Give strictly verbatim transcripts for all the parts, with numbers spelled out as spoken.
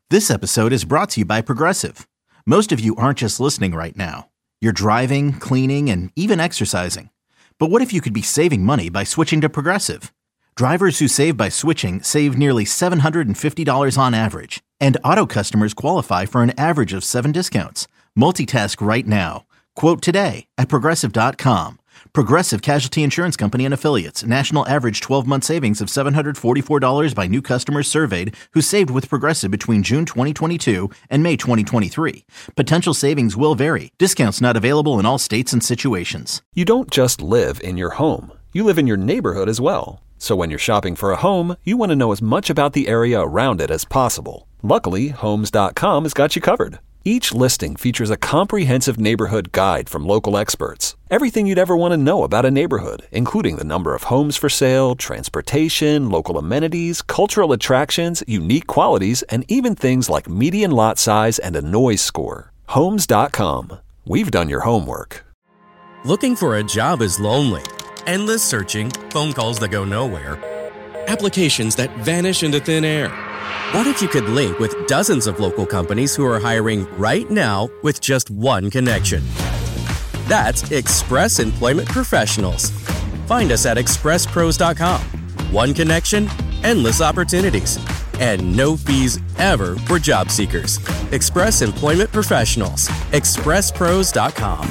This episode is brought to you by Progressive. Most of you aren't just listening right now. You're driving, cleaning, and even exercising. But what if you could be saving money by switching to Progressive? Drivers who save by switching save nearly seven hundred fifty dollars on average. And auto customers qualify for an average of seven discounts. Multitask right now. Quote today at Progressive dot com. Progressive Casualty Insurance Company and Affiliates. National average twelve-month savings of seven hundred forty-four dollars by new customers surveyed who saved with Progressive between June twenty twenty-two and May twenty twenty-three. Potential savings will vary. Discounts not available in all states and situations. You don't just live in your home. You live in your neighborhood as well. So when you're shopping for a home, you want to know as much about the area around it as possible. Luckily, Homes dot com has got you covered. Each listing features a comprehensive neighborhood guide from local experts. Everything you'd ever want to know about a neighborhood, including the number of homes for sale, transportation, local amenities, cultural attractions, unique qualities, and even things like median lot size and a noise score. Homes dot com. We've done your homework. Looking for a job is lonely. Endless searching, phone calls that go nowhere, applications that vanish into thin air. What if you could link with dozens of local companies who are hiring right now with just one connection? That's Express Employment Professionals. Find us at express pros dot com. One connection, endless opportunities, and no fees ever for job seekers. Express Employment Professionals. express pros dot com.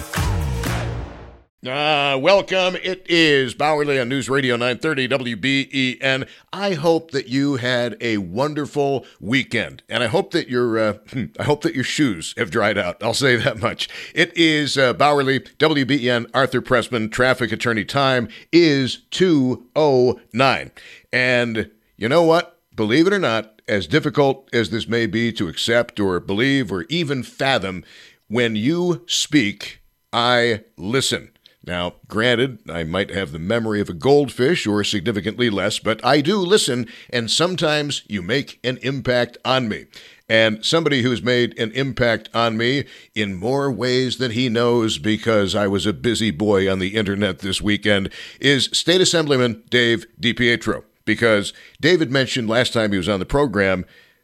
Uh, welcome. It is Bowerly on News Radio nine thirty W B E N. I hope that you had a wonderful weekend, and I hope that your uh, I hope that your shoes have dried out. I'll say that much. It is uh, Bowerly, W B E N. Arthur Pressman, traffic attorney. Time is two oh nine, and you know what? Believe it or not, as difficult as this may be to accept or believe or even fathom, when you speak, I listen. Now, granted, I might have the memory of a goldfish or significantly less, but I do listen, and sometimes you make an impact on me. And somebody who's made an impact on me in more ways than he knows because I was a busy boy on the internet this weekend is State Assemblyman Dave DiPietro. Because David mentioned last time he was on the program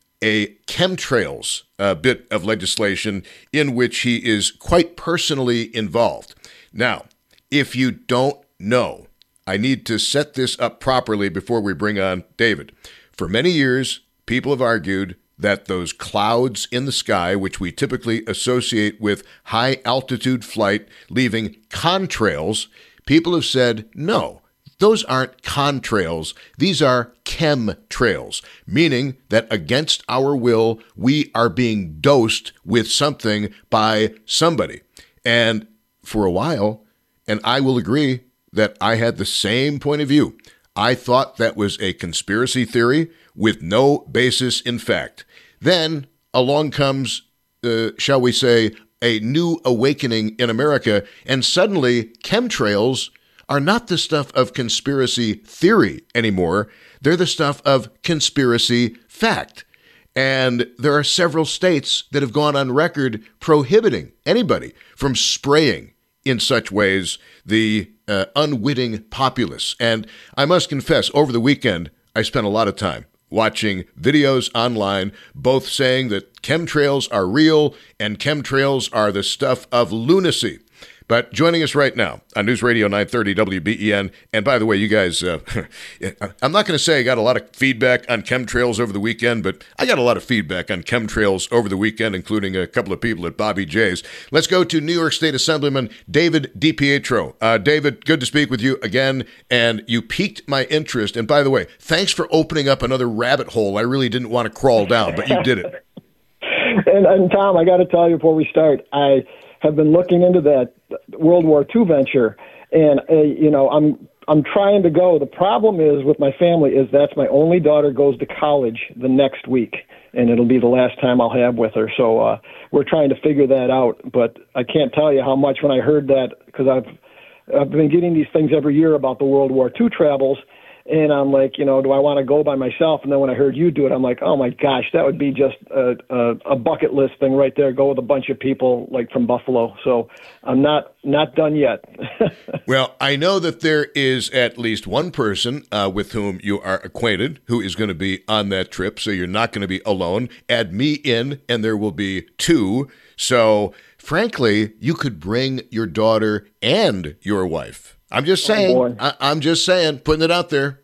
a chemtrails uh, bit of legislation in which he is quite personally involved. Now, if you don't know, I need to set this up properly before we bring on David. For many years, people have argued that those clouds in the sky, which we typically associate with high-altitude flight, leaving contrails, people have said, no, those aren't contrails. These are chemtrails, meaning that against our will, we are being dosed with something by somebody. And for a while, and I will agree that I had the same point of view. I thought that was a conspiracy theory with no basis in fact. Then along comes, uh, shall we say, a new awakening in America, and suddenly chemtrails are not the stuff of conspiracy theory anymore. They're the stuff of conspiracy fact. And there are several states that have gone on record prohibiting anybody from spraying in such ways the uh, unwitting populace. And I must confess, over the weekend, I spent a lot of time watching videos online, both saying that chemtrails are real and chemtrails are the stuff of lunacy. But joining us right now on News Radio nine thirty W B E N, and by the way, you guys, uh, I'm not going to say I got a lot of feedback on chemtrails over the weekend, but I got a lot of feedback on chemtrails over the weekend, including a couple of people at Bobby J's. Let's go to New York State Assemblyman David DiPietro. Uh, David, good to speak with you again, and you piqued my interest. And by the way, thanks for opening up another rabbit hole I really didn't want to crawl down, but you did it. and, and Tom, I got to tell you before we start, I have been looking into that World War Two venture, and uh, you know, I'm I'm trying to go. The problem is with my family is that's my only daughter goes to college the next week, and it'll be the last time I'll have with her. So uh, we're trying to figure that out. But I can't tell you how much when I heard that, because I've I've been getting these things every year about the World War Two travels, And I'm like, you know, do I want to go by myself? And then when I heard you do it, I'm like, oh my gosh, that would be just a, a, a bucket list thing right there. Go with a bunch of people like from Buffalo. So I'm not not done yet. Well, I know that there is at least one person uh, with whom you are acquainted who is going to be on that trip. So you're not going to be alone. Add me in, and there will be two. So frankly, you could bring your daughter and your wife. I'm just saying. Oh, I, I'm just saying, putting it out there.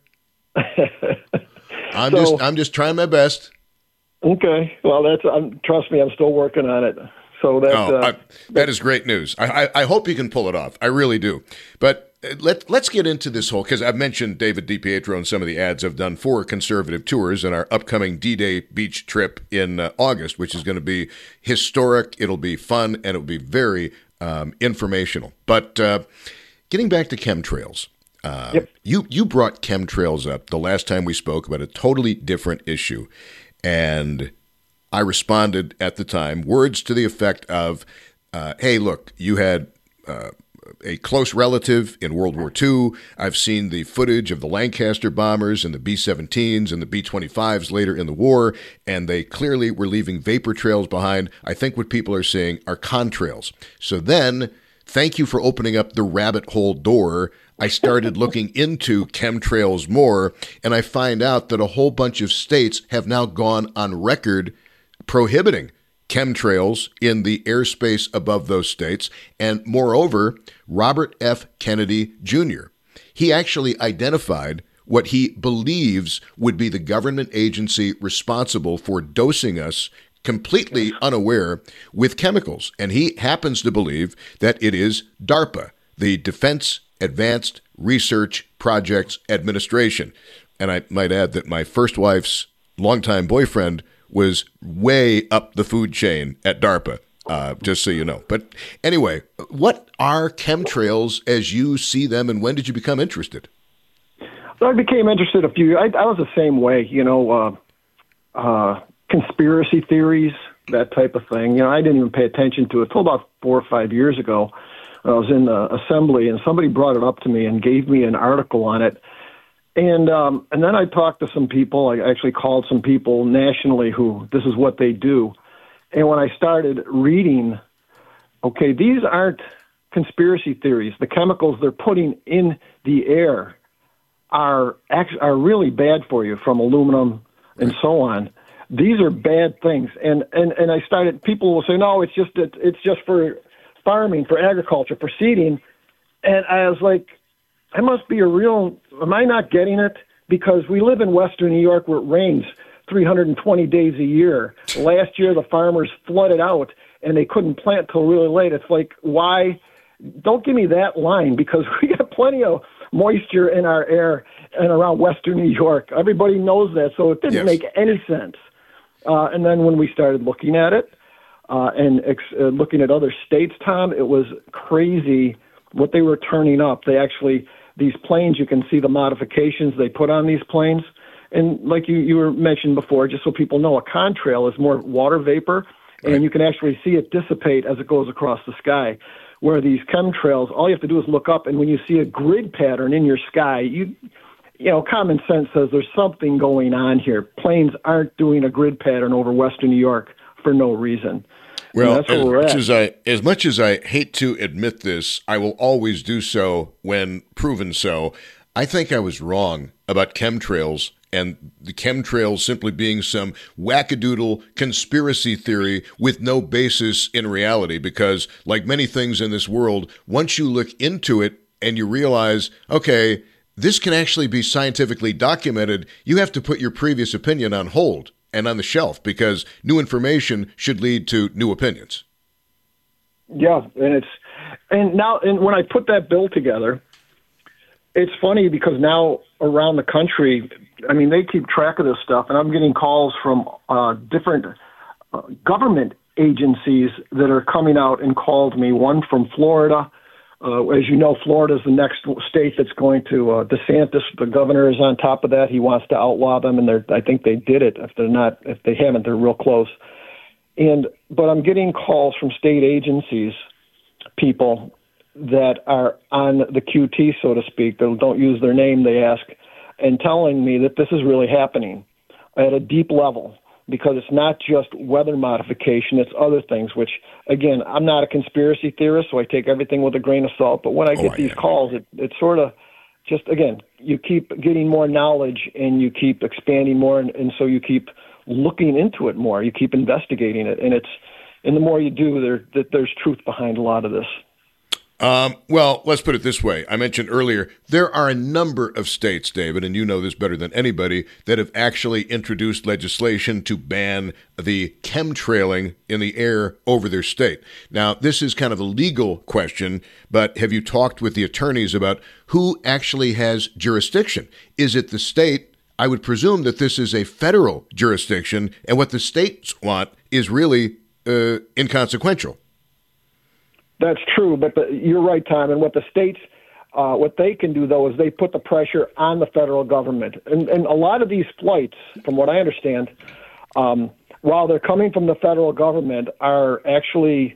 I'm So- just I'm just trying my best. Okay. Well, that's um, trust me, I'm still working on it. So that's Oh, uh, I, that is great news. I, I I hope you can pull it off. I really do. But uh, let let's get into this whole, because I've mentioned David DiPietro and some of the ads I've done for Conservative Tours and our upcoming D-Day beach trip in uh, August, which is going to be historic. It'll be fun and it'll be very um, informational. But uh, getting back to chemtrails. Uh, Yep. You you brought chemtrails up the last time we spoke about a totally different issue, and I responded at the time, words to the effect of, uh, "Hey, look, you had uh, a close relative in World War Two. I've seen the footage of the Lancaster bombers and the B seventeens and the B twenty-fives later in the war, and they clearly were leaving vapor trails behind. I think what people are seeing are contrails." So then, thank you for opening up the rabbit hole door. I started looking into chemtrails more, and I find out that a whole bunch of states have now gone on record prohibiting chemtrails in the airspace above those states. And moreover, Robert F. Kennedy Junior, he actually identified what he believes would be the government agency responsible for dosing us completely unaware with chemicals. And he happens to believe that it is DARPA, the Defense Advanced Research Projects Administration. And I might add that my first wife's longtime boyfriend was way up the food chain at DARPA, uh, just so you know. But anyway, what are chemtrails as you see them, and when did you become interested? I became interested a few. I, I was the same way, you know, uh, uh, conspiracy theories, that type of thing. You know, I didn't even pay attention to it until about four or five years ago. I was in the assembly, and somebody brought it up to me and gave me an article on it. And um, and then I talked to some people. I actually called some people nationally who this is what they do. And when I started reading, okay, these aren't conspiracy theories. The chemicals they're putting in the air are act- are really bad for you, from aluminum and so on. These are bad things. And and, and I started. People will say, no, it's just it, it's just for farming, for agriculture, for seeding. And I was like, I must be a real, am I not getting it? Because we live in Western New York where it rains three hundred twenty days a year. Last year, the farmers flooded out and they couldn't plant till really late. It's like, why? Don't give me that line, because we got plenty of moisture in our air and around Western New York. Everybody knows that, so it didn't Yes. make any sense. Uh, and then when we started looking at it, Uh, and ex- uh, looking at other states, Tom, it was crazy what they were turning up. They actually, these planes, you can see the modifications they put on these planes. And like you, you were mentioned before, just so people know, a contrail is more water vapor, and Right. you can actually see it dissipate as it goes across the sky. Where these chemtrails, all you have to do is look up, and when you see a grid pattern in your sky, you you know, common sense says there's something going on here. Planes aren't doing a grid pattern over Western New York for no reason. Well, that's where as we're much at. as I as much as I hate to admit this, I will always do so when proven so. I think I was wrong about chemtrails, and the chemtrails simply being some wackadoodle conspiracy theory with no basis in reality. Because, like many things in this world, once you look into it and you realize, okay, this can actually be scientifically documented, you have to put your previous opinion on hold and on the shelf, because new information should lead to new opinions. Yeah, and it's and now and when I put that bill together, it's funny because now around the country, I mean, they keep track of this stuff, and I'm getting calls from uh, different uh, government agencies that are coming out and called me. One from Florida. Uh, as you know, Florida is the next state that's going to, uh, DeSantis, the governor, is on top of that. He wants to outlaw them, and they're, I think they did it. If they're not, if they haven't, they're real close. And but I'm getting calls from state agencies, people that are on the Q T, so to speak. They don't use their name. They ask, and telling me that this is really happening at a deep level, because it's not just weather modification, it's other things, which, again, I'm not a conspiracy theorist, so I take everything with a grain of salt. But when I get oh, these yeah. calls, it, it sort of just, again, you keep getting more knowledge and you keep expanding more, and, and so you keep looking into it more. You keep investigating it, and it's and the more you do, there that there's truth behind a lot of this. Um, well, let's put it this way. I mentioned earlier, there are a number of states, David, and you know this better than anybody, that have actually introduced legislation to ban the chemtrailing in the air over their state. Now, this is kind of a legal question, but have you talked with the attorneys about who actually has jurisdiction? Is it the state? I would presume that this is a federal jurisdiction, and what the states want is really uh, inconsequential. That's true, but the, you're right, Tom. And what the states, uh, what they can do, though, is they put the pressure on the federal government. And, and a lot of these flights, from what I understand, um, while they're coming from the federal government, are actually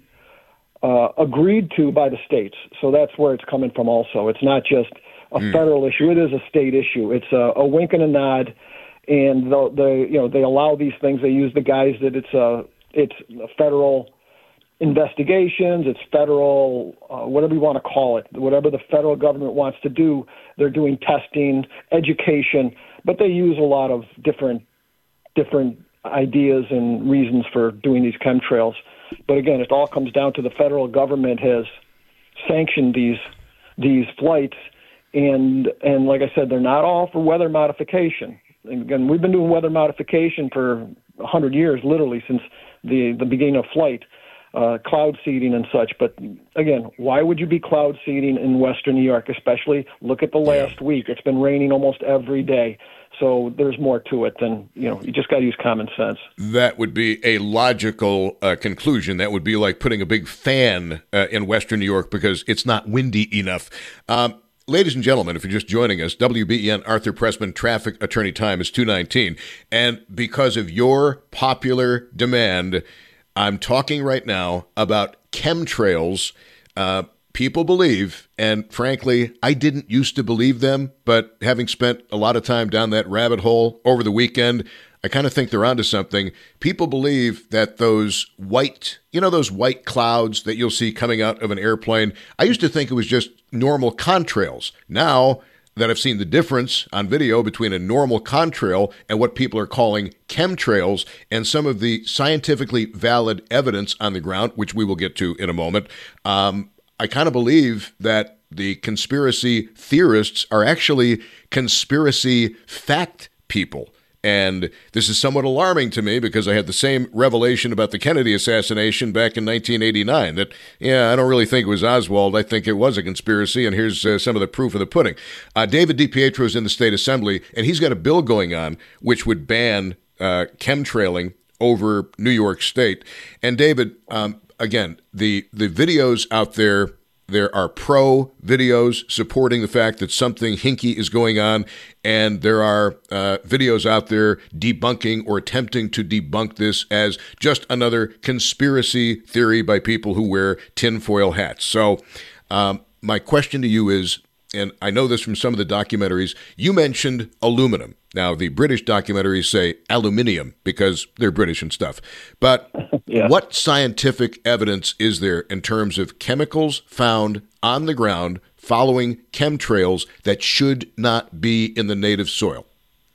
uh, agreed to by the states. So that's where it's coming from also. It's not just a mm. federal issue. It is a state issue. It's a, a wink and a nod, and the, the, you know, they allow these things. They use the guise that it's a, it's a federal investigations, it's federal, uh, whatever you want to call it, whatever the federal government wants to do. They're doing testing, education, but they use a lot of different different ideas and reasons for doing these chemtrails. But again, it all comes down to the federal government has sanctioned these these flights, and and like I said, they're not all for weather modification. And again, we've been doing weather modification for one hundred years, literally, since the, the beginning of flight. Uh, cloud seeding and such. But again, why would you be cloud seeding in Western New York, especially? Look at the last yeah. week. It's been raining almost every day. So there's more to it than, you know, you just got to use common sense. That would be a logical uh, conclusion. That would be like putting a big fan uh, in Western New York because it's not windy enough. Um, Ladies and gentlemen, if you're just joining us, W B E N Arthur Pressman traffic attorney time is two nineteen. And because of your popular demand, I'm talking right now about chemtrails. Uh, people believe, and frankly, I didn't used to believe them, but having spent a lot of time down that rabbit hole over the weekend, I kind of think they're onto something. People believe that those white, you know, those white clouds that you'll see coming out of an airplane, I used to think it was just normal contrails. Now that I've seen the difference on video between a normal contrail and what people are calling chemtrails and some of the scientifically valid evidence on the ground, which we will get to in a moment, um, I kind of believe that the conspiracy theorists are actually conspiracy fact people. And this is somewhat alarming to me because I had the same revelation about the Kennedy assassination back in nineteen eighty-nine that, yeah, I don't really think it was Oswald. I think it was a conspiracy, and here's uh, some of the proof of the pudding. Uh, David DiPietro is in the state assembly, and he's got a bill going on which would ban uh, chemtrailing over New York State. And David, um, again, the the videos out there, there are pro videos supporting the fact that something hinky is going on, and there are uh, videos out there debunking or attempting to debunk this as just another conspiracy theory by people who wear tinfoil hats. So um, my question to you is, and I know this from some of the documentaries, you mentioned aluminum. Now, the British documentaries say aluminium because they're British and stuff. But yeah. What scientific evidence is there in terms of chemicals found on the ground following chemtrails that should not be in the native soil?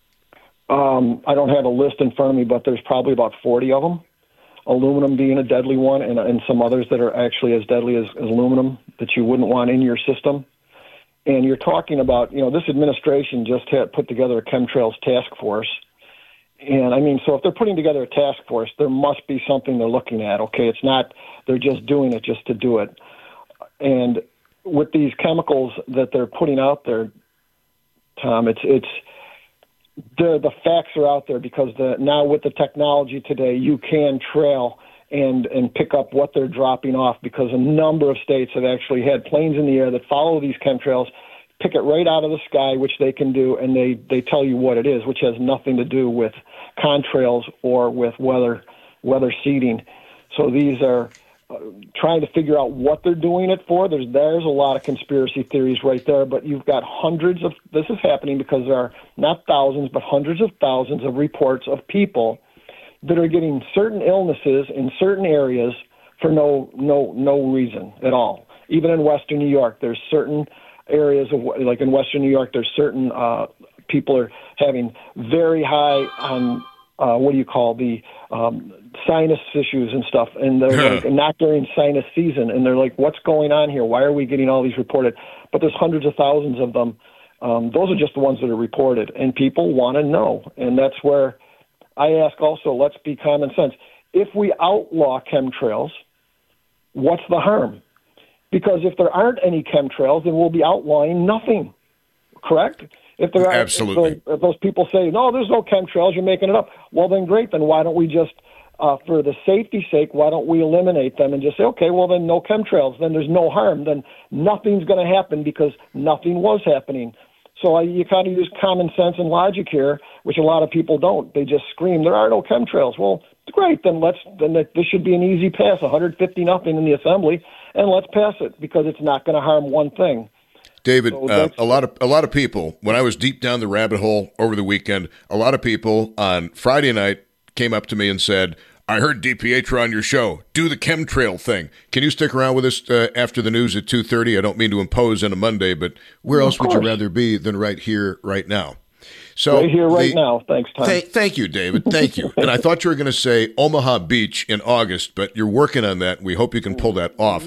Um, I don't have a list in front of me, but there's probably about forty of them. Aluminum being a deadly one, and, and some others that are actually as deadly as, as aluminum that you wouldn't want in your system. And you're talking about, you know, this administration just had put together a chemtrails task force. And, I mean, so if they're putting together a task force, there must be something they're looking at, okay? It's not they're just doing it just to do it. And with these chemicals that they're putting out there, Tom, it's it's the the facts are out there because the now with the technology today, you can trail and and pick up what they're dropping off because a number of states have actually had planes in the air that follow these chemtrails, pick it right out of the sky, which they can do, and they, they tell you what it is, which has nothing to do with contrails or with weather weather seeding. So these are uh, trying to figure out what they're doing it for. There's there's a lot of conspiracy theories right there, but you've got hundreds of, this is happening because there are not thousands, but hundreds of thousands of reports of people that are getting certain illnesses in certain areas for no no no reason at all. Even in Western New York, there's certain areas of, like in Western New York, there's certain uh, people are having very high on uh, what do you call the um, sinus issues and stuff, and they're like, not during sinus season, and they're like, what's going on here? Why are we getting all these reported? But there's hundreds of thousands of them. Um, those are just the ones that are reported, and people want to know, and that's where I ask also, let's be common sense. If we outlaw chemtrails, what's the harm? Because if there aren't any chemtrails, then we'll be outlawing nothing, correct? If there are, Absolutely. If, if those people say, no, there's no chemtrails, you're making it up, well, then great. Then why don't we just, uh, for the safety's sake, why don't we eliminate them and just say, okay, well, then no chemtrails. Then there's no harm. Then nothing's going to happen because nothing was happening. So I, you kind of use common sense and logic here, which a lot of people don't. They just scream, there are no chemtrails. Well, great, then let's then this should be an easy pass, one hundred fifty nothing in the assembly, and let's pass it because it's not going to harm one thing. David, So uh, a lot of a lot of people, when I was deep down the rabbit hole over the weekend, a lot of people on Friday night came up to me and said, I heard DiPietro on your show. Do the chemtrail thing. Can you stick around with us uh, after the news at two thirty? I don't mean to impose on a Monday, but where else would you rather be than right here, right now? So Right here, right the- now. Thanks, Tom. Th- thank you, David. Thank you. And I thought you were going to say Omaha Beach in August, but you're working on that. We hope you can pull that off.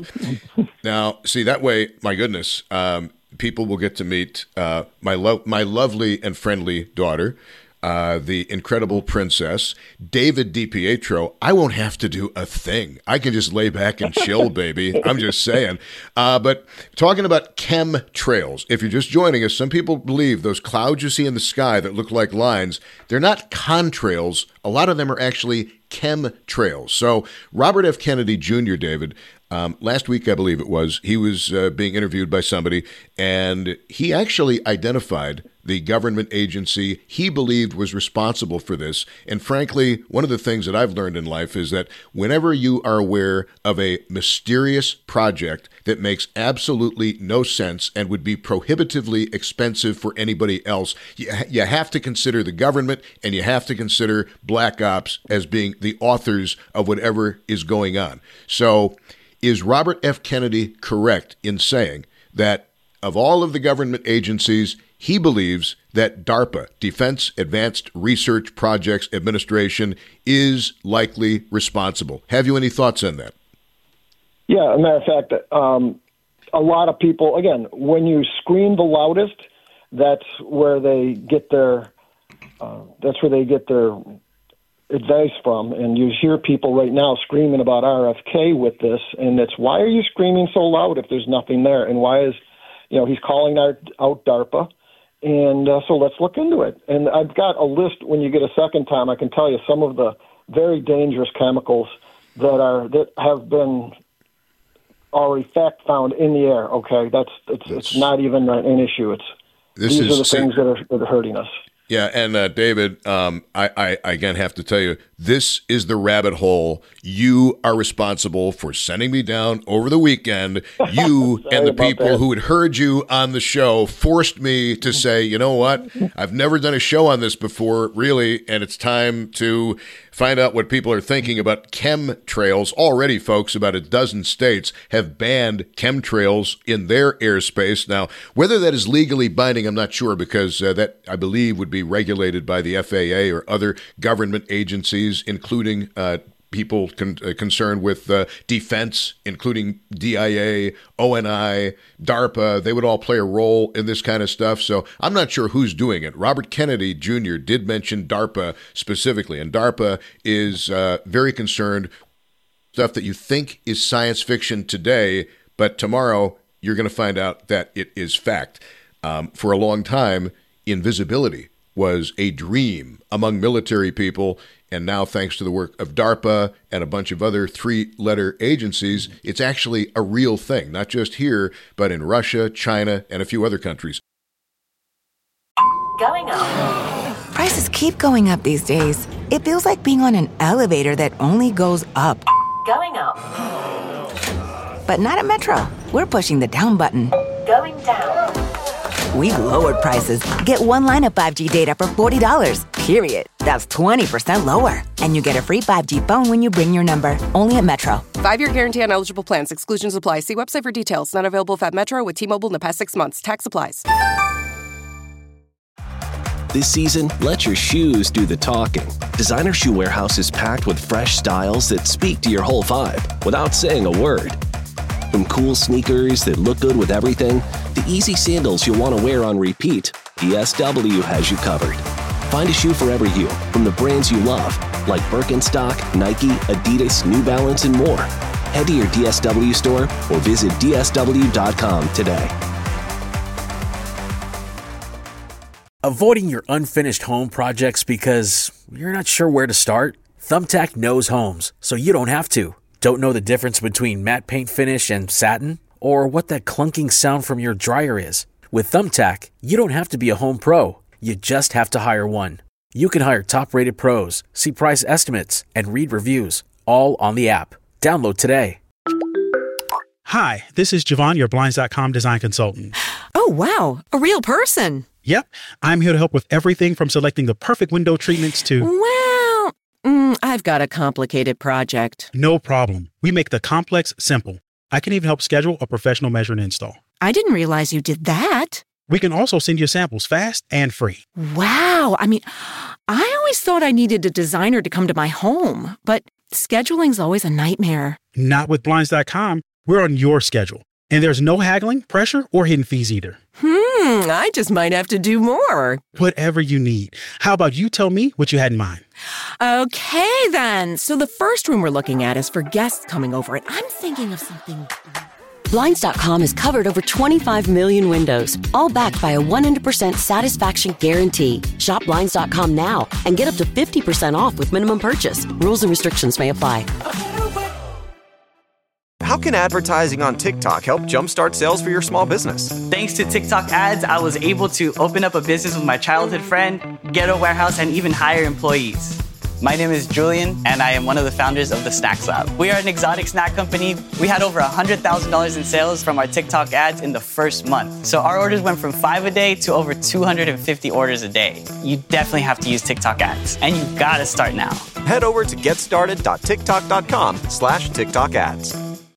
Now, see, that way, my goodness, um, people will get to meet uh, my lo- my lovely and friendly daughter, uh, the incredible princess, David DiPietro. I won't have to do a thing. I can just lay back and chill, baby. I'm just saying. Uh, but talking about chemtrails, if you're just joining us, some people believe those clouds you see in the sky that look like lines, they're not contrails. A lot of them are actually chemtrails. So Robert F. Kennedy Junior, David, um, last week, I believe it was, he was uh, being interviewed by somebody, and he actually identified the government agency he believed was responsible for this. And frankly, one of the things that I've learned in life is that whenever you are aware of a mysterious project that makes absolutely no sense and would be prohibitively expensive for anybody else, you, you have to consider the government and you have to consider Black Ops as being the authors of whatever is going on. So is Robert F. Kennedy correct in saying that of all of the government agencies, he believes that DARPA, Defense Advanced Research Projects Administration, is likely responsible? Have you any thoughts on that? Yeah, as a matter of fact, um, a lot of people, again, when you scream the loudest, that's where they get their, uh, that's where they get their advice from. And you hear people right now screaming about R F K with this, and it's, why are you screaming so loud if there's nothing there? And why is, you know, he's calling out, out DARPA. And uh, so let's look into it. And I've got a list. When you get a second time, I can tell you some of the very dangerous chemicals that are that have been already fact found in the air. Okay, that's it's it's not even an issue. It's This these is are the things that are that are hurting us. Yeah, and uh, David, um, I, I, I again have to tell you, this is the rabbit hole. You are responsible for sending me down over the weekend. You and the people that. who had heard you on the show forced me to say, you know what? I've never done a show on this before, really, and it's time to find out what people are thinking about chemtrails. Already, folks, about a dozen states have banned chemtrails in their airspace. Now, whether that is legally binding, I'm not sure, because uh, that, I believe, would be regulated by the F A A or other government agencies, including uh, people con- uh, concerned with uh, defense, including D I A, O N I, DARPA. They would all play a role in this kind of stuff. So I'm not sure who's doing it. Robert Kennedy Junior did mention DARPA specifically, and DARPA is uh, very concerned with stuff that you think is science fiction today, but tomorrow you're going to find out that it is fact. Um, for a long time, invisibility was a dream among military people, and now thanks to the work of DARPA and a bunch of other three-letter agencies, it's actually a real thing, not just here, but in Russia, China, and a few other countries. Going up. Prices keep going up these days. It feels like being on an elevator that only goes up. Going up. But not at Metro. We're pushing the down button. Going down. We've lowered prices. Get one line of five G data for forty dollars, period. That's twenty percent lower. And you get a free five G phone when you bring your number. Only at Metro. Five-year guarantee on eligible plans. Exclusions apply. See website for details. Not available at Metro with T-Mobile in the past six months. Tax applies. This season, let your shoes do the talking. Designer Shoe Warehouse is packed with fresh styles that speak to your whole vibe without saying a word. From cool sneakers that look good with everything, to easy sandals you'll want to wear on repeat, D S W has you covered. Find a shoe for every you from the brands you love, like Birkenstock, Nike, Adidas, New Balance, and more. Head to your D S W store or visit D S W dot com today. Avoiding your unfinished home projects because you're not sure where to start? Thumbtack knows homes, so you don't have to. Don't know the difference between matte paint finish and satin? Or what that clunking sound from your dryer is? With Thumbtack, you don't have to be a home pro. You just have to hire one. You can hire top-rated pros, see price estimates, and read reviews, all on the app. Download today. Hi, this is Javon, your Blinds dot com design consultant. Oh, wow. A real person. Yep. I'm here to help with everything from selecting the perfect window treatments to... Well, mm, I've got a complicated project. No problem. We make the complex simple. I can even help schedule a professional measure and install. I didn't realize you did that. We can also send you samples fast and free. Wow. I mean, I always thought I needed a designer to come to my home, but scheduling's always a nightmare. Not with Blinds dot com. We're on your schedule. And there's no haggling, pressure, or hidden fees either. Hmm, I just might have to do more. Whatever you need. How about you tell me what you had in mind? Okay, then. So the first room we're looking at is for guests coming over, and I'm thinking of something... Blinds dot com has covered over twenty-five million windows, all backed by a one hundred percent satisfaction guarantee. Shop Blinds dot com now and get up to fifty percent off with minimum purchase. Rules and restrictions may apply. How can advertising on TikTok help jumpstart sales for your small business? Thanks to TikTok ads, I was able to open up a business with my childhood friend, get a warehouse, and even hire employees. My name is Julian, and I am one of the founders of the Snacks Lab. We are an exotic snack company. We had over one hundred thousand dollars in sales from our TikTok ads in the first month. So our orders went from five a day to over two hundred fifty orders a day. You definitely have to use TikTok ads, and you gotta start now. Head over to getstarted dot tiktok dot com slash TikTok ads.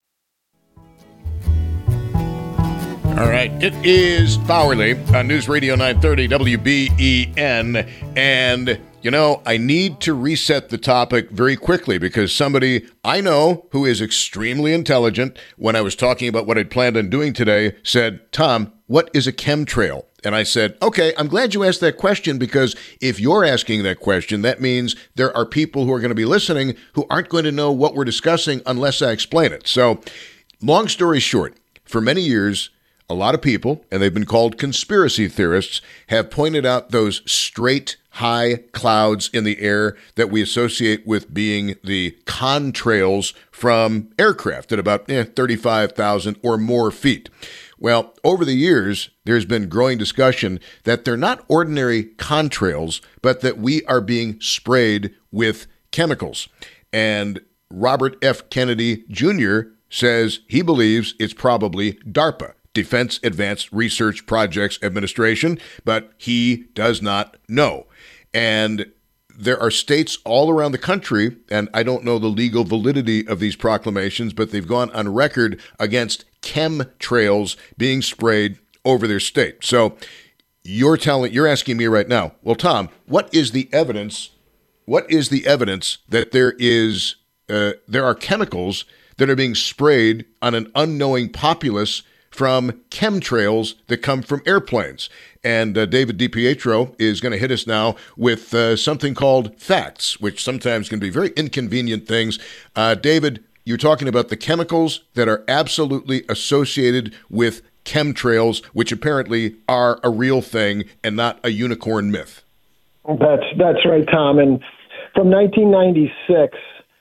All right, it is Bowerly on News Radio nine thirty W B E N, and you know, I need to reset the topic very quickly because somebody I know who is extremely intelligent, when I was talking about what I'd planned on doing today, said, Tom, what is a chemtrail? And I said, okay, I'm glad you asked that question because if you're asking that question, that means there are people who are going to be listening who aren't going to know what we're discussing unless I explain it. So, long story short, for many years, a lot of people, and they've been called conspiracy theorists, have pointed out those straight, high clouds in the air that we associate with being the contrails from aircraft at about eh, thirty-five thousand or more feet. Well, over the years, there's been growing discussion that they're not ordinary contrails, but that we are being sprayed with chemicals. And Robert F. Kennedy Junior says he believes it's probably DARPA, Defense Advanced Research Projects Administration, but he does not know. And there are states all around the country, and I don't know the legal validity of these proclamations, but they've gone on record against chemtrails being sprayed over their state. So you're telling, you're asking me right now, well, Tom, what is the evidence? What is the evidence that there is uh, there are chemicals that are being sprayed on an unknowing populace from chemtrails that come from airplanes? And uh, David DiPietro is going to hit us now with uh, something called facts, which sometimes can be very inconvenient things. Uh, David, you're talking about the chemicals that are absolutely associated with chemtrails, which apparently are a real thing and not a unicorn myth. That's that's right, Tom. And from nineteen ninety-six,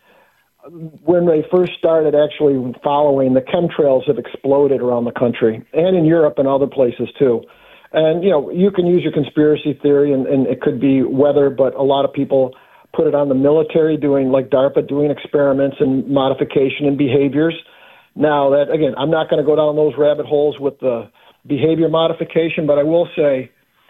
when they first started actually following, the chemtrails have exploded around the country and in Europe and other places too. And, you know, you can use your conspiracy theory and, and it could be weather, but a lot of people put it on the military doing, like DARPA, doing experiments and modification and behaviors. Now, that again, I'm not going to go down those rabbit holes with the behavior modification, but I will say,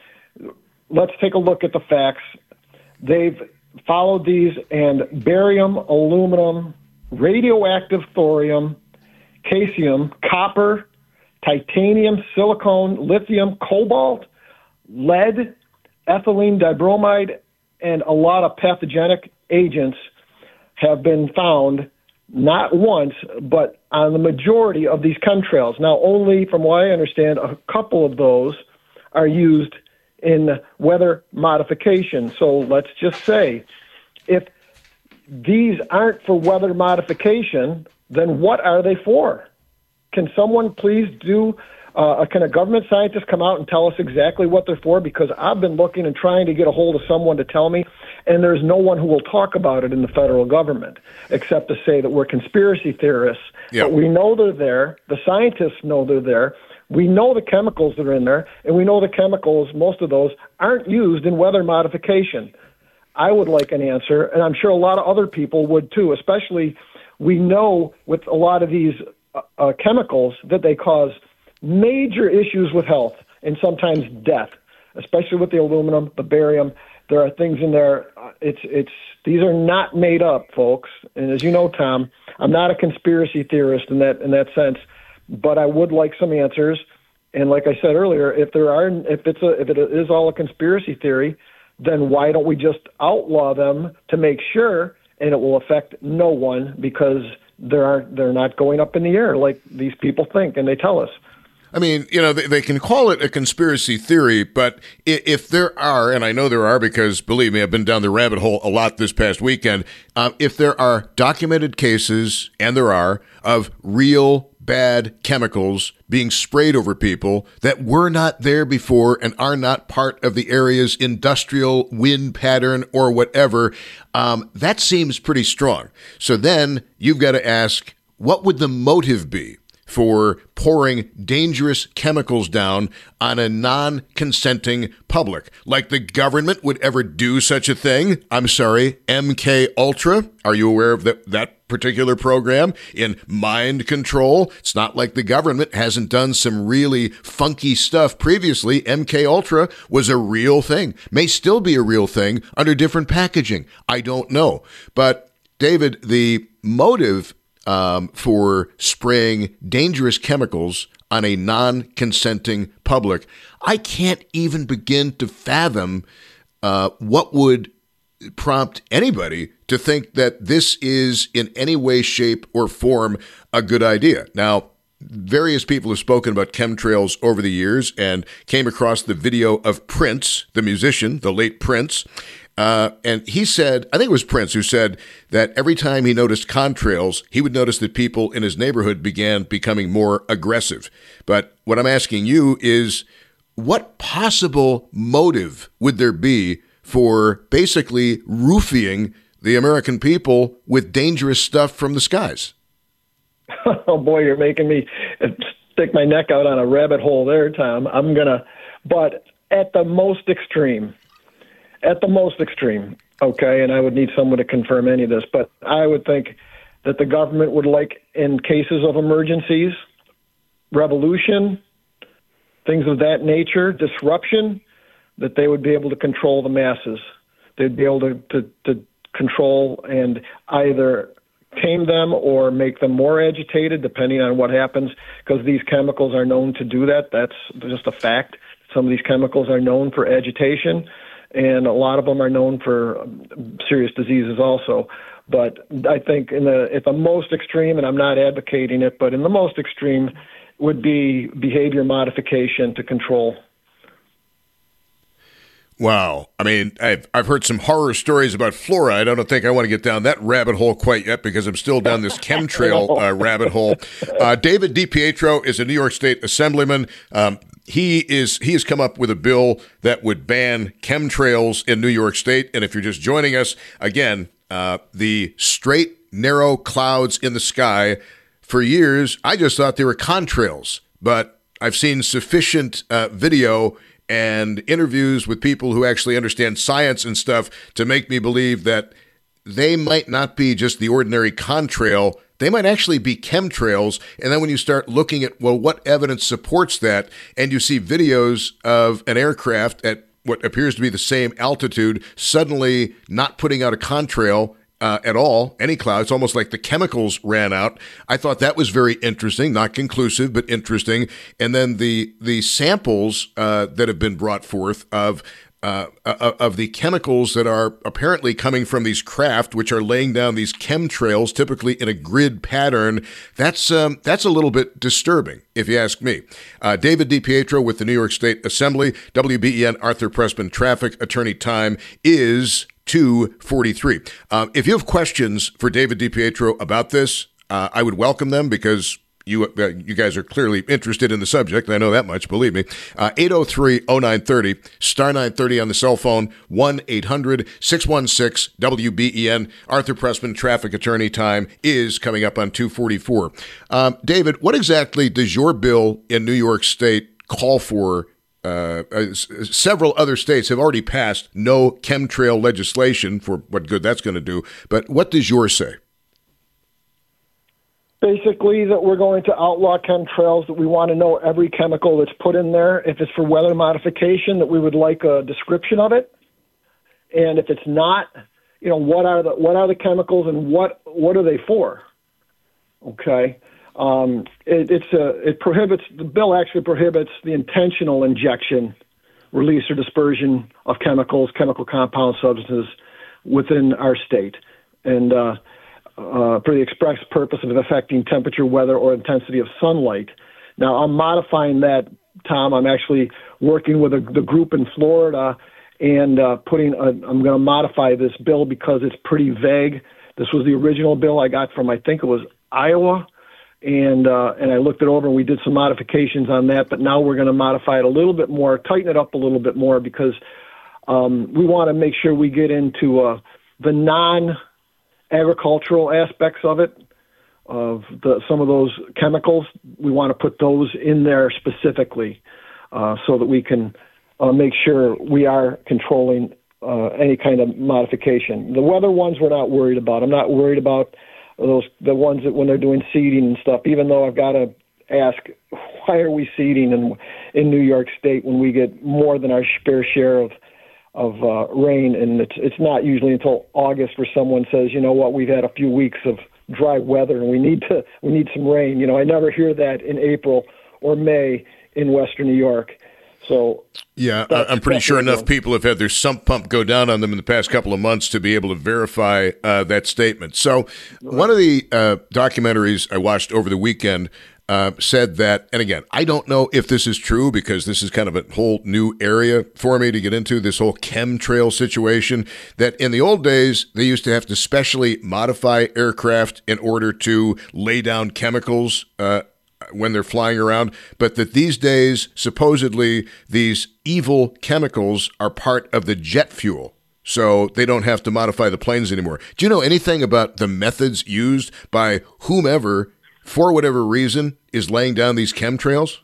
let's take a look at the facts. They've followed these, and barium, aluminum, radioactive thorium, caesium, copper, titanium, silicone, lithium, cobalt, lead, ethylene dibromide, and a lot of pathogenic agents have been found not once, but on the majority of these chemtrails. Now, only, from what I understand, a couple of those are used in weather modification. So let's just say, if these aren't for weather modification, then what are they for? Can someone please do, uh, can a government scientist come out and tell us exactly what they're for? Because I've been looking and trying to get a hold of someone to tell me, and there's no one who will talk about it in the federal government, except to say that we're conspiracy theorists. Yep. But we know they're there. The scientists know they're there. We know the chemicals that are in there, and we know the chemicals, most of those, aren't used in weather modification. I would like an answer, and I'm sure a lot of other people would too, especially we know with a lot of these uh, uh, chemicals that they cause major issues with health and sometimes death, especially with the aluminum, the barium. There are things in there. Uh, it's it's these are not made up, folks. And as you know, Tom, I'm not a conspiracy theorist in that in that sense, but I would like some answers. And like I said earlier, if there are, if it's a, if it is all a conspiracy theory, then why don't we just outlaw them to make sure, and it will affect no one because there are they're not going up in the air like these people think and they tell us. I mean, you know, they, they can call it a conspiracy theory, but if there are, and I know there are because, believe me, I've been down the rabbit hole a lot this past weekend, um, if there are documented cases, and there are, of real bad chemicals being sprayed over people that were not there before and are not part of the area's industrial wind pattern or whatever, um, that seems pretty strong. So then you've got to ask, what would the motive be for pouring dangerous chemicals down on a non-consenting public? Like the government would ever do such a thing? I'm sorry, M K Ultra? Are you aware of that, that particular program in mind control? It's not like the government hasn't done some really funky stuff previously. M K Ultra was a real thing, may still be a real thing under different packaging. I don't know. But David, the motive Um, for spraying dangerous chemicals on a non-consenting public, I can't even begin to fathom uh, what would prompt anybody to think that this is in any way, shape, or form a good idea. Now, various people have spoken about chemtrails over the years and came across the video of Prince, the musician, the late Prince. Uh, and he said, I think it was Prince who said that every time he noticed contrails, he would notice that people in his neighborhood began becoming more aggressive. But what I'm asking you is, what possible motive would there be for basically roofing the American people with dangerous stuff from the skies? Oh, boy, you're making me stick my neck out on a rabbit hole there, Tom. I'm going to, but at the most extreme, At the most extreme, okay, and I would need someone to confirm any of this, but I would think that the government would like, in cases of emergencies, revolution, things of that nature, disruption, that they would be able to control the masses. They'd be able to, to, to control and either tame them or make them more agitated, depending on what happens, because these chemicals are known to do that. That's just a fact. Some of these chemicals are known for agitation, and a lot of them are known for serious diseases also. But I think in the at the most extreme, and I'm not advocating it, but in the most extreme would be behavior modification to control. Wow. I mean, I've, I've heard some horror stories about fluoride. I don't think I want to get down that rabbit hole quite yet because I'm still down this chemtrail uh, rabbit hole. Uh, David DiPietro is a New York State Assemblyman. Um, He is he has come up with a bill that would ban chemtrails in New York State. And if you're just joining us, again, uh, the straight, narrow clouds in the sky, for years, I just thought they were contrails. But I've seen sufficient uh, video and interviews with people who actually understand science and stuff to make me believe that they might not be just the ordinary contrail. They might actually be chemtrails. And then when you start looking at, well, what evidence supports that, and you see videos of an aircraft at what appears to be the same altitude suddenly not putting out a contrail uh, at all, any cloud. It's almost like the chemicals ran out. I thought that was very interesting, not conclusive, but interesting. And then the the samples uh, that have been brought forth of Uh, of the chemicals that are apparently coming from these craft, which are laying down these chemtrails, typically in a grid pattern. That's um, that's a little bit disturbing, if you ask me. Uh, David DiPietro with the New York State Assembly, W B E N Arthur Pressman traffic attorney time is two forty-three. Um, if you have questions for David DiPietro about this, uh, I would welcome them because You uh, you guys are clearly interested in the subject. I know that much, believe me. Uh, eight oh three oh nine thirty, star nine thirty on the cell phone, one eight hundred six one six W B E N. Arthur Pressman, traffic attorney time is coming up on two forty-four. Um, David, what exactly does your bill in New York State call for? Uh, uh, several other states have already passed no chemtrail legislation, for what good that's going to do. But what does yours say? Basically, that we're going to outlaw chemtrails, that we want to know every chemical that's put in there. If it's for weather modification, that we would like a description of it. And if it's not, you know, what are the what are the chemicals and what what are they for? Okay. Um, it, it's a, it prohibits, the bill actually prohibits the intentional injection, release, or dispersion of chemicals, chemical compound substances within our state. And, uh, Uh, for the express purpose of affecting temperature, weather, or intensity of sunlight. Now, I'm modifying that, Tom. I'm actually working with a, the group in Florida and uh, putting. A, I'm going to modify this bill because it's pretty vague. This was the original bill I got from, I think it was Iowa, and uh, and I looked it over and we did some modifications on that. But now we're going to modify it a little bit more, tighten it up a little bit more because um, we want to make sure we get into uh, the non- agricultural aspects of it, of the, some of those chemicals. We want to put those in there specifically uh, so that we can uh, make sure we are controlling uh, any kind of modification. The weather ones we're not worried about. I'm not worried about those the ones that when they're doing seeding and stuff, even though I've got to ask, why are we seeding in, in New York State when we get more than our fair share of of uh, rain, and it's it's not usually until August where someone says, you know what, we've had a few weeks of dry weather and we need to we need some rain. You know, I never hear that in April or May in Western New York. So yeah, I'm pretty sure enough people have had their sump pump go down on them in the past couple of months to be able to verify uh, that statement. So one of the uh, documentaries I watched over the weekend Uh, said that, and again, I don't know if this is true because this is kind of a whole new area for me to get into, this whole chemtrail situation, that in the old days, they used to have to specially modify aircraft in order to lay down chemicals uh, when they're flying around, but that these days, supposedly, these evil chemicals are part of the jet fuel. So they don't have to modify the planes anymore. Do you know anything about the methods used by whomever, for whatever reason, is laying down these chemtrails?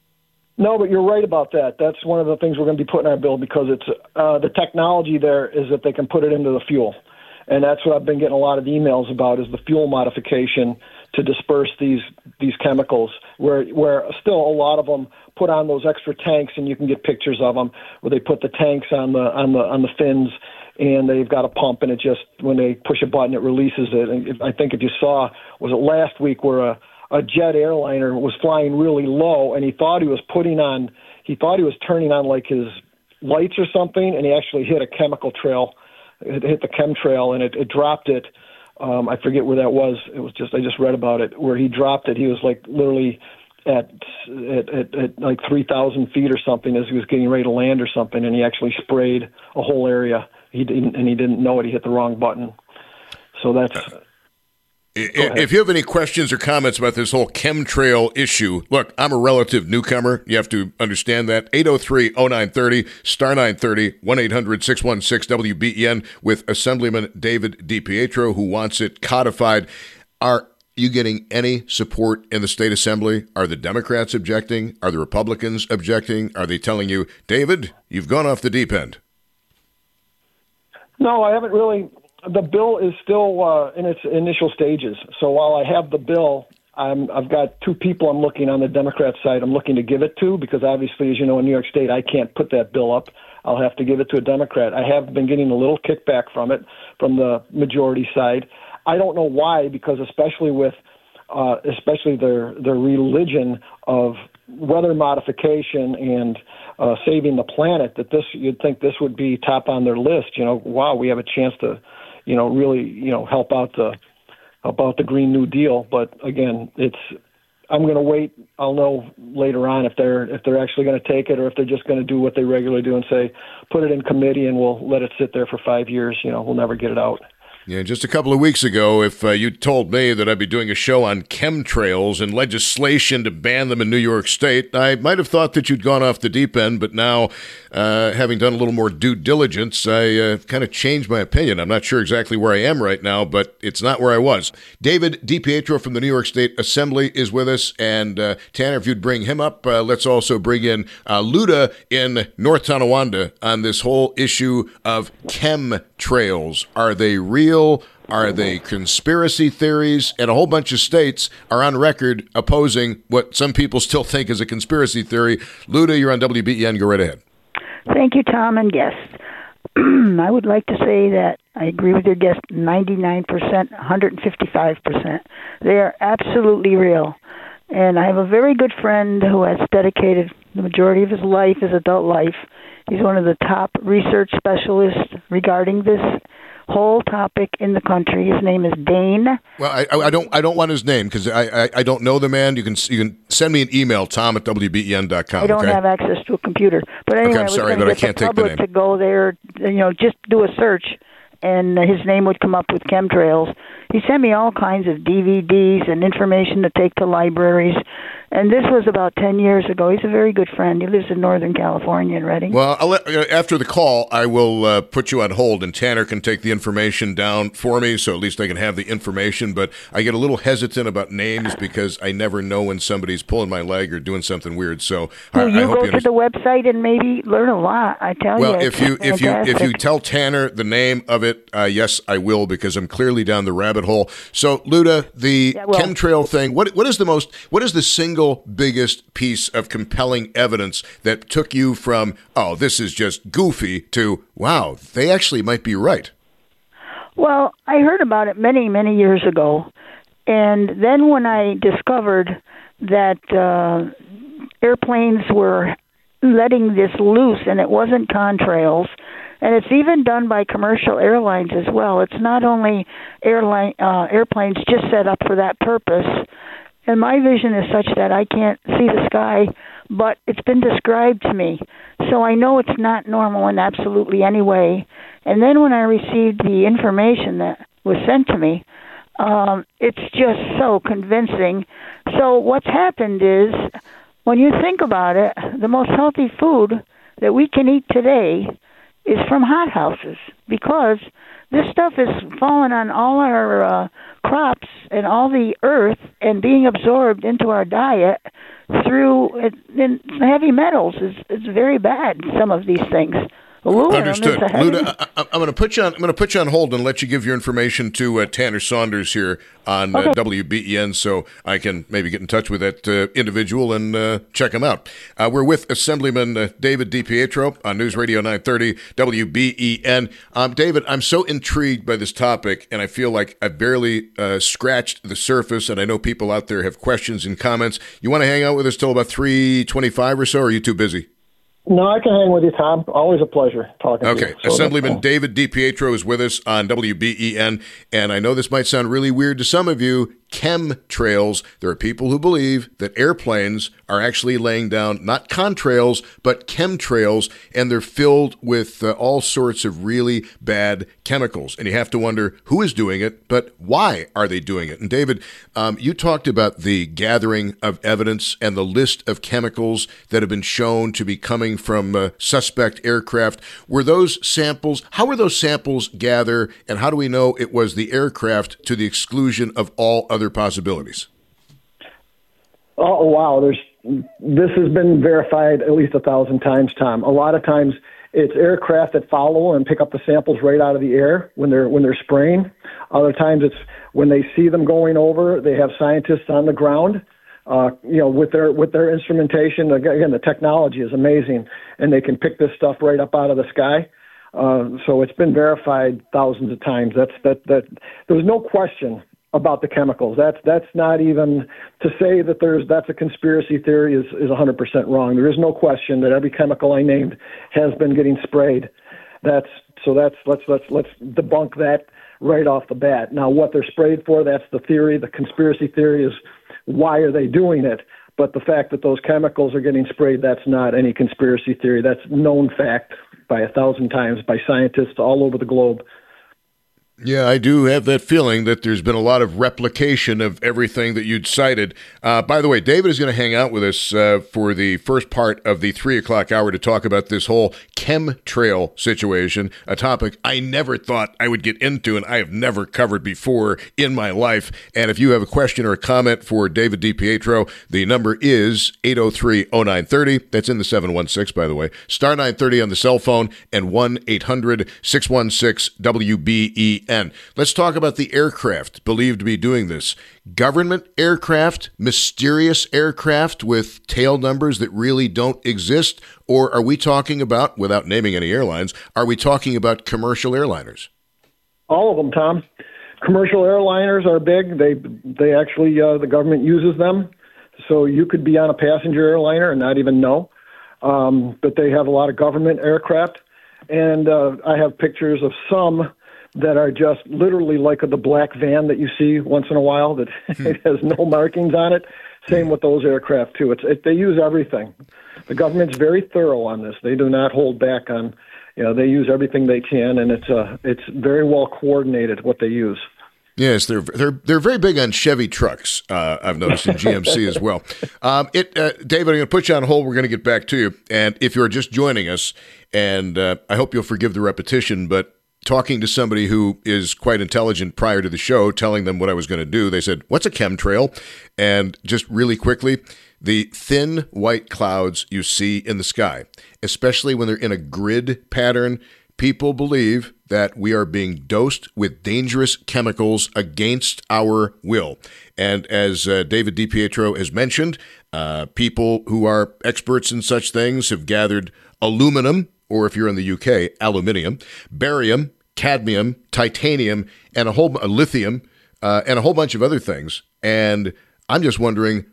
No, but you're right about that. That's one of the things we're going to be putting in our bill because it's uh, the technology there is that they can put it into the fuel. And that's what I've been getting a lot of emails about is the fuel modification to disperse these these chemicals, where where still a lot of them put on those extra tanks, and you can get pictures of them, where they put the tanks on the on the on the fins, and they've got a pump, and it just, when they push a button, it releases it. And if, I think if you saw, was it last week where a, a jet airliner was flying really low, and he thought he was putting on, he thought he was turning on like his lights or something, and he actually hit a chemical trail, it hit the chemtrail, and it, it dropped it. Um, I forget where that was. It was just, I just read about it, where he dropped it. He was like literally at at, at, at like three thousand feet or something as he was getting ready to land or something, and he actually sprayed a whole area. He didn't, and he didn't know it. He hit the wrong button. So that's. Uh, if you have any questions or comments about this whole chemtrail issue, look, I'm a relative newcomer. You have to understand that. eight oh three oh nine thirty, star nine thirty, one eight hundred six one six W B E N with Assemblyman David DiPietro, who wants it codified. Are you getting any support in the state assembly? Are the Democrats objecting? Are the Republicans objecting? Are they telling you, David, you've gone off the deep end? No, I haven't really. The bill is still uh, in its initial stages. So while I have the bill, I'm, I've got two people I'm looking on the Democrat side I'm looking to give it to, because obviously, as you know, in New York State, I can't put that bill up. I'll have to give it to a Democrat. I have been getting a little kickback from it, from the majority side. I don't know why, because especially with uh, especially their their religion of weather modification and uh, saving the planet, that this you'd think this would be top on their list. You know, wow, we have a chance to, you know, really, you know, help out the about the Green New Deal. But again, it's I'm going to wait. I'll know later on if they're if they're actually going to take it, or if they're just going to do what they regularly do and say, put it in committee and we'll let it sit there for five years. You know, we'll never get it out. Yeah, just a couple of weeks ago, if uh, you told me that I'd be doing a show on chemtrails and legislation to ban them in New York State, I might have thought that you'd gone off the deep end. But now, uh, having done a little more due diligence, I uh, kind of changed my opinion. I'm not sure exactly where I am right now, but it's not where I was. David DiPietro from the New York State Assembly is with us. And uh, Tanner, if you'd bring him up, uh, let's also bring in uh, Luda in North Tonawanda on this whole issue of chemtrails. Are they real? Are they conspiracy theories? And a whole bunch of states are on record opposing what some people still think is a conspiracy theory. Luda, you're on W B E N. Go right ahead. Thank you, Tom and guest. I would like to say that I agree with your guest ninety-nine percent, one hundred fifty-five percent. They are absolutely real. And I have a very good friend who has dedicated the majority of his life, his adult life. He's one of the top research specialists regarding this whole topic in the country. His name is Dane. Well, I, I don't I don't want his name because I, I I don't know the man. You can you can send me an email, Tom at W B E N dot com. I don't okay? have access to a computer, but anyway, okay, I'm I was sorry, going but to I get can't the take the public name. to go there, you know, just do a search, and his name would come up with chemtrails. He sent me all kinds of D V Ds and information to take to libraries. And this was about ten years ago. He's a very good friend. He lives in Northern California in Redding. Well, I'll let, uh, after the call, I will uh, put you on hold, and Tanner can take the information down for me, so at least I can have the information. But I get a little hesitant about names because I never know when somebody's pulling my leg or doing something weird. So well, I, you I hope go you to the website and maybe learn a lot. I tell well, you. Well, if you if you fantastic. if you tell Tanner the name of it, uh, yes, I will, because I'm clearly down the rabbit hole. So, Luda, the yeah, well, chemtrail thing. What what is the most? What is the single biggest piece of compelling evidence that took you from, oh, this is just goofy, to, wow, they actually might be right? Well, I heard about it many, many years ago. And then when I discovered that uh, airplanes were letting this loose, and it wasn't contrails, and it's even done by commercial airlines as well. It's not only airline uh, airplanes just set up for that purpose. And my vision is such that I can't see the sky, but it's been described to me. So I know it's not normal in absolutely any way. And then when I received the information that was sent to me, um, it's just so convincing. So what's happened is, when you think about it, the most healthy food that we can eat today is from hothouses, because this stuff is falling on all our uh, crops and all the earth and being absorbed into our diet through uh, heavy metals. is is very bad, some of these things. Aluminum Understood. is a heavy... Luda, I, I, I'm going to put you on. I'm going to put you on hold and let you give your information to uh, Tanner Saunders here on okay. uh, W B E N, so I can maybe get in touch with that uh, individual and uh, check him out. Uh, we're with Assemblyman uh, David DiPietro on News Radio nine thirty W B E N. Um, David, I'm so intrigued by this topic, and I feel like I've barely uh, scratched the surface. And I know people out there have questions and comments. You want to hang out with us till about three twenty-five or so? Or are you too busy? No, I can hang with you, Tom. Always a pleasure talking okay. to you. Okay, so Assemblyman David DiPietro is with us on W B E N, and I know this might sound really weird to some of you. Chemtrails. There are people who believe that airplanes are actually laying down not contrails, but chemtrails, and they're filled with uh, all sorts of really bad chemicals. And you have to wonder who is doing it, but why are they doing it? And David, um, you talked about the gathering of evidence and the list of chemicals that have been shown to be coming from uh, suspect aircraft. Were those samples, how were those samples gathered, and how do we know it was the aircraft to the exclusion of all other other possibilities? Oh, wow. There's this has been verified at least a thousand times, Tom. A lot of times it's aircraft that follow and pick up the samples right out of the air when they're when they're spraying. Other times it's when they see them going over, they have scientists on the ground, uh, you know, with their with their instrumentation. Again, the technology is amazing, and they can pick this stuff right up out of the sky. Uh, so it's been verified thousands of times. That's that that there's no question about the chemicals. That's that's not even to say that there's that's a conspiracy theory is is one hundred percent wrong. There is no question that every chemical I named has been getting sprayed. That's so that's let's let's let's debunk that right off the bat. Now what they're sprayed for, that's the theory. The conspiracy theory is why are they doing it? But the fact that those chemicals are getting sprayed, that's not any conspiracy theory. That's known fact by a thousand times by scientists all over the globe. Yeah, I do have that feeling that there's been a lot of replication of everything that you'd cited. Uh, by the way, David is going to hang out with us uh, for the first part of the three o'clock hour to talk about this whole chemtrail situation, a topic I never thought I would get into and I have never covered before in my life. And if you have a question or a comment for David DiPietro, the number is eight oh three oh nine three oh. That's in the seven one six, by the way. Star nine thirty on the cell phone and one eight hundred six one six W B E N. Let's talk about the aircraft believed to be doing this. Government aircraft, mysterious aircraft with tail numbers that really don't exist? Or are we talking about, without naming any airlines, are we talking about commercial airliners? All of them, Tom. Commercial airliners are big. They they actually, uh, the government uses them. So you could be on a passenger airliner and not even know. Um, but they have a lot of government aircraft. And uh, I have pictures of some that are just literally like the black van that you see once in a while that hmm. it has no markings on it. Same with those aircraft, too. It's it, they use everything. The government's very thorough on this. They do not hold back on, you know, they use everything they can, and it's uh, it's very well coordinated what they use. Yes, they're they're they're very big on Chevy trucks. Uh, I've noticed in G M C as well. Um, it, uh, David, I'm going to put you on hold. We're going to get back to you. And if you're just joining us, and uh, I hope you'll forgive the repetition, but talking to somebody who is quite intelligent prior to the show, telling them what I was going to do, they said, "What's a chemtrail?" And just really quickly, the thin white clouds you see in the sky, especially when they're in a grid pattern, people believe that we are being dosed with dangerous chemicals against our will. And as uh, David DiPietro has mentioned, uh, people who are experts in such things have gathered aluminum, or if you're in the U K, aluminium, barium, cadmium, titanium, and a whole uh, lithium, uh, and a whole bunch of other things. And I'm just wondering,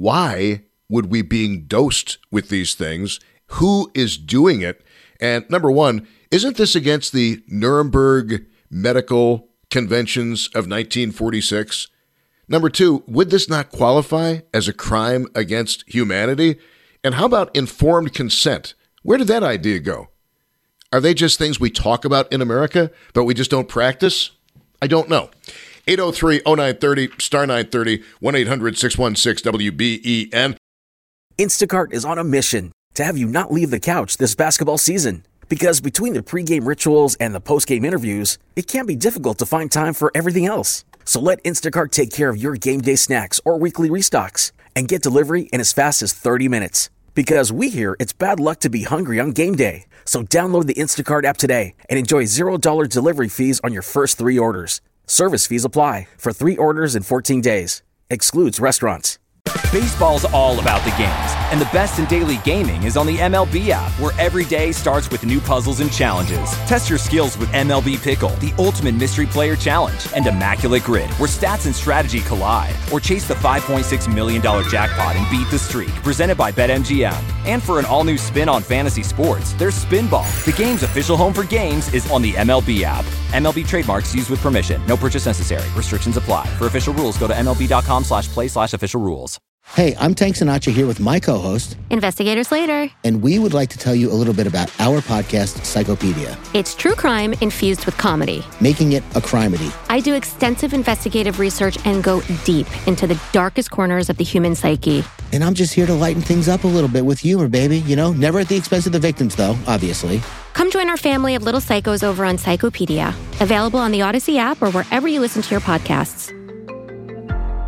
why would we being dosed with these things? Who is doing it? And number one, isn't this against the Nuremberg Medical Conventions of nineteen forty-six? Number two, would this not qualify as a crime against humanity? And how about informed consent? Where did that idea go? Are they just things we talk about in America, but we just don't practice? I don't know. eight oh three oh nine three oh, star nine thirty, one eight hundred six one six W B E N. Instacart is on a mission to have you not leave the couch this basketball season. Because between the pregame rituals and the postgame interviews, it can be difficult to find time for everything else. So let Instacart take care of your game day snacks or weekly restocks and get delivery in as fast as thirty minutes. Because we hear it's bad luck to be hungry on game day. So download the Instacart app today and enjoy zero dollars delivery fees on your first three orders. Service fees apply for three orders in fourteen days. Excludes restaurants. Baseball's all about the games, and the best in daily gaming is on the M L B app, where every day starts with new puzzles and challenges. Test your skills with M L B Pickle, the ultimate mystery player challenge, and Immaculate Grid, where stats and strategy collide. Or chase the five point six million dollars jackpot and beat the streak, presented by BetMGM. And for an all-new spin on fantasy sports, there's Spinball. The game's official home for games is on the M L B app. M L B trademarks used with permission. No purchase necessary. Restrictions apply. For official rules, go to MLB.com slash play slash official rules. Hey, I'm Tank Sinatra here with my co-host, Investigator Slater. And we would like to tell you a little bit about our podcast, Psychopedia. It's true crime infused with comedy. Making it a crimedy. I do extensive investigative research and go deep into the darkest corners of the human psyche. And I'm just here to lighten things up a little bit with humor, baby. You know, never at the expense of the victims, though, obviously. Come join our family of little psychos over on Psychopedia. Available on the Odyssey app or wherever you listen to your podcasts.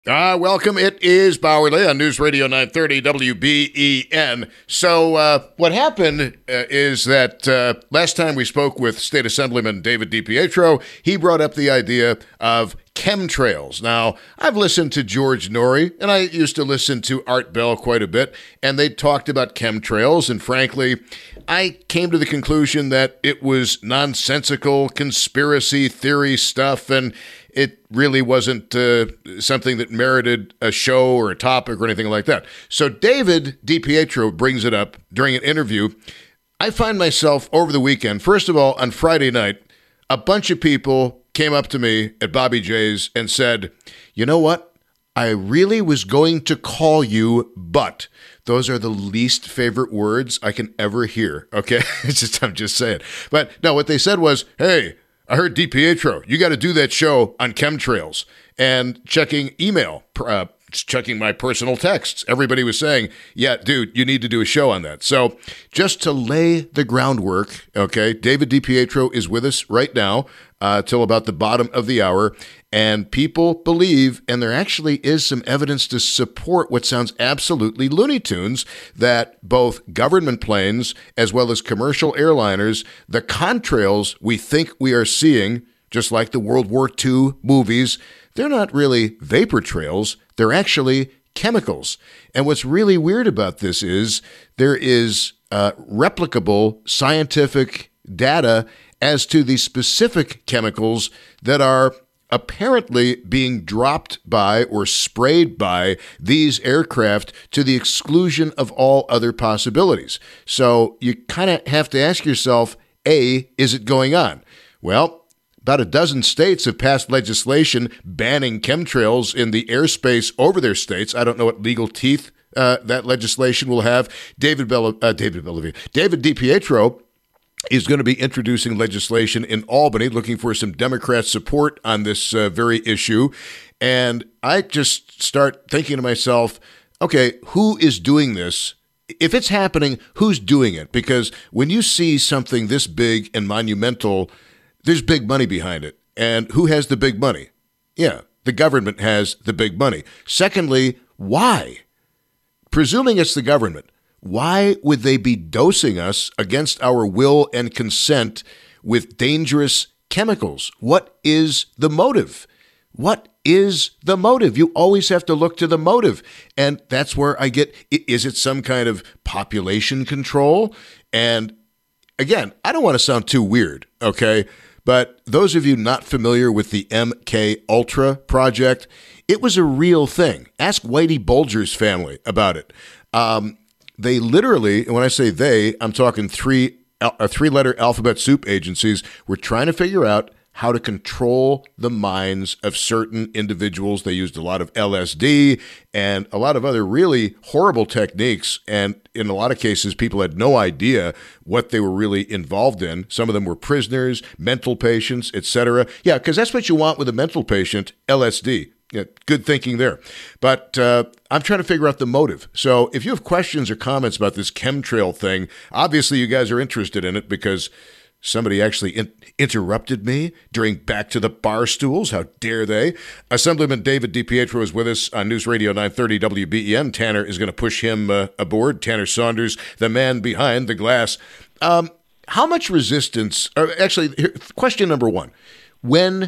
Ah, welcome. It is Bauerle on News Radio nine thirty W B E N. So uh, what happened uh, is that uh, last time we spoke with State Assemblyman David DiPietro, he brought up the idea of chemtrails. Now, I've listened to George Norrie, and I used to listen to Art Bell quite a bit, and they talked about chemtrails, and frankly, I came to the conclusion that it was nonsensical conspiracy theory stuff, and it really wasn't uh, something that merited a show or a topic or anything like that. So David DiPietro brings it up during an interview. I find myself over the weekend, first of all, on Friday night, a bunch of people came up to me at Bobby J's and said, you know what? I really was going to call you, but those are the least favorite words I can ever hear. Okay. It's just, I'm just saying. But no, what they said was, hey, I heard DiPietro, you got to do that show on chemtrails. And checking email, uh, checking my personal texts, everybody was saying, yeah, dude, you need to do a show on that. So just to lay the groundwork, okay, David DiPietro is with us right now uh, till about the bottom of the hour. And people believe, and there actually is some evidence to support what sounds absolutely Looney Tunes, that both government planes as well as commercial airliners, the contrails we think we are seeing, just like the World War Two movies, they're not really vapor trails. They're actually chemicals. And what's really weird about this is there is uh, replicable scientific data as to the specific chemicals that are apparently being dropped by or sprayed by these aircraft to the exclusion of all other possibilities. So you kind of have to ask yourself, A, is it going on? Well, about a dozen states have passed legislation banning chemtrails in the airspace over their states. I don't know what legal teeth uh, that legislation will have. David Bell, uh, David Bellavia, David DiPietro is going to be introducing legislation in Albany, looking for some Democrat support on this uh, very issue. And I just start thinking to myself, okay, who is doing this? If it's happening, who's doing it? Because when you see something this big and monumental, there's big money behind it. And who has the big money? Yeah, the government has the big money. Secondly, why? Presuming it's the government, why would they be dosing us against our will and consent with dangerous chemicals? What is the motive? What is the motive? You always have to look to the motive. And that's where I get, is it some kind of population control? And again, I don't want to sound too weird, okay? But those of you not familiar with the M K Ultra project, it was a real thing. Ask Whitey Bulger's family about it. Um, they literally, and when I say they, I'm talking three uh, three-letter alphabet soup agencies, were trying to figure out how to control the minds of certain individuals. They used a lot of L S D and a lot of other really horrible techniques. And in a lot of cases, people had no idea what they were really involved in. Some of them were prisoners, mental patients, et cetera. Yeah, because that's what you want with a mental patient, L S D. Yeah, good thinking there. But uh, I'm trying to figure out the motive. So if you have questions or comments about this chemtrail thing, obviously you guys are interested in it because somebody actually in- interrupted me during Back to the Bar Stools. How dare they? Assemblyman David DiPietro is with us on News Radio nine thirty W B E N. Tanner is going to push him uh, aboard. Tanner Saunders, the man behind the glass. Um, how much resistance, or actually, here, question number one. When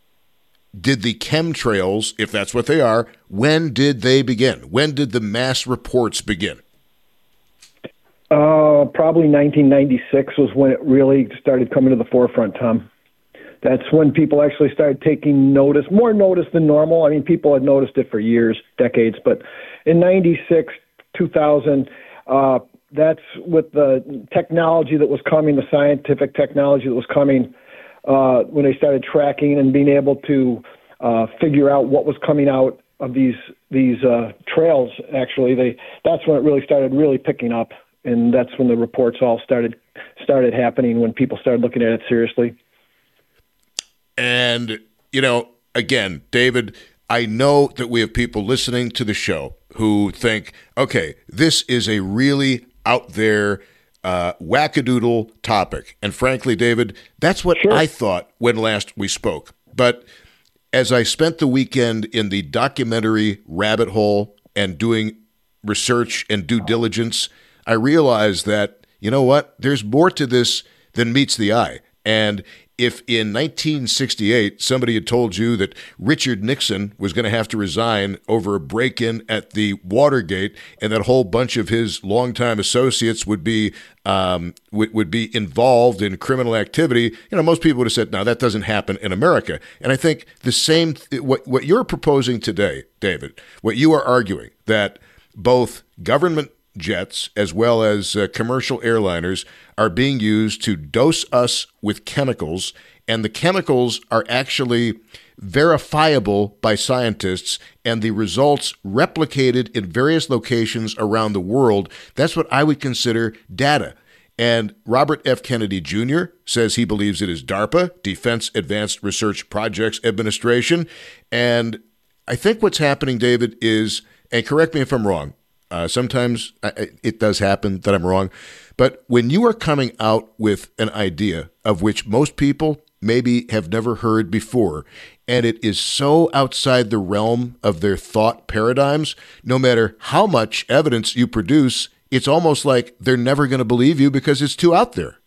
did the chemtrails, if that's what they are, when did they begin? When did the mass reports begin? Uh, probably nineteen ninety-six was when it really started coming to the forefront, Tom. That's when people actually started taking notice, more notice than normal. I mean, people had noticed it for years, decades, but in ninety-six, two thousand, uh, that's with the technology that was coming, the scientific technology that was coming, uh, when they started tracking and being able to uh, figure out what was coming out of these these uh, trails. Actually, they that's when it really started really picking up. And that's when the reports all started started happening, when people started looking at it seriously. And, you know, again, David, I know that we have people listening to the show who think, okay, this is a really out there uh, wackadoodle topic. And frankly, David, that's what sure. I thought when last we spoke. But as I spent the weekend in the documentary rabbit hole and doing research and due diligence, I realized that, you know what, there's more to this than meets the eye. And if in nineteen sixty-eight somebody had told you that Richard Nixon was going to have to resign over a break-in at the Watergate and that a whole bunch of his longtime associates would be um, would, would be involved in criminal activity, you know, most people would have said, no, that doesn't happen in America. And I think the same, th- what, what you're proposing today, David, what you are arguing, that both government jets as well as uh, commercial airliners are being used to dose us with chemicals, and the chemicals are actually verifiable by scientists and the results replicated in various locations around the world. That's what I would consider data. And Robert F. Kennedy Junior says he believes it is DARPA, Defense Advanced Research Projects Administration. And I think what's happening, David, is, and correct me if I'm wrong, Uh, sometimes I, it does happen that I'm wrong, but when you are coming out with an idea of which most people maybe have never heard before, and it is so outside the realm of their thought paradigms, no matter how much evidence you produce, it's almost like they're never going to believe you because it's too out there.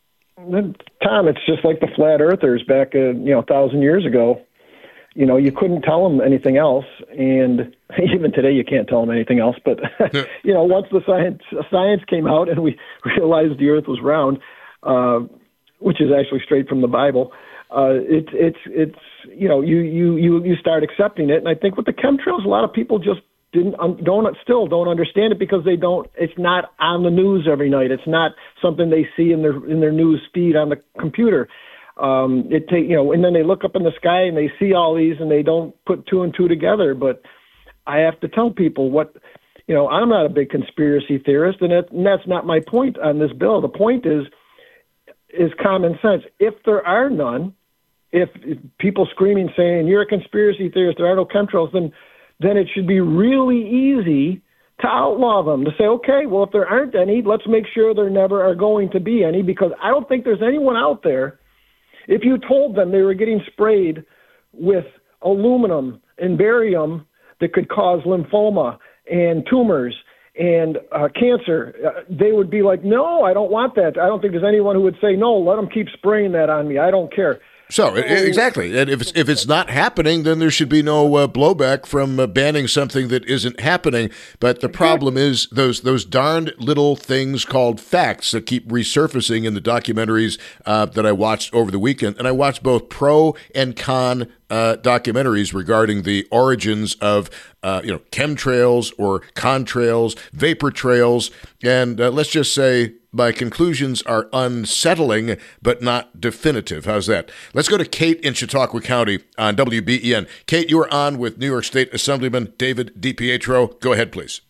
Tom, it's just like the flat earthers back, uh, you know, a thousand years ago. You know, you couldn't tell them anything else, and even today you can't tell them anything else. But you know, once the science science came out and we realized the Earth was round, uh, which is actually straight from the Bible, uh, it's it's it's you know you you you you start accepting it. And I think with the chemtrails, a lot of people just didn't don't still don't understand it because they don't. It's not on the news every night. It's not something they see in their in their news feed on the computer. Um, it take you know, and then they look up in the sky and they see all these and they don't put two and two together. But I have to tell people what, you know, I'm not a big conspiracy theorist, and, it, and that's not my point on this bill. The point is, is common sense. If there are none, if, if people screaming saying you're a conspiracy theorist, there are no chemtrails, then then it should be really easy to outlaw them. To say, okay, well, if there aren't any, let's make sure there never are going to be any, because I don't think there's anyone out there. If you told them they were getting sprayed with aluminum and barium that could cause lymphoma and tumors and uh, cancer, uh, they would be like, no, I don't want that. I don't think there's anyone who would say, no, let them keep spraying that on me. I don't care. So, exactly. And if it's, if it's not happening, then there should be no uh, blowback from uh, banning something that isn't happening. But the problem is those those darned little things called facts that keep resurfacing in the documentaries uh, that I watched over the weekend. And I watched both pro and con uh, documentaries regarding the origins of uh, you know, chemtrails or contrails, vapor trails. And uh, let's just say my conclusions are unsettling, but not definitive. How's that? Let's go to Kate in Chautauqua County on W B E N. Kate, you are on with New York State Assemblyman David DiPietro. Go ahead, please.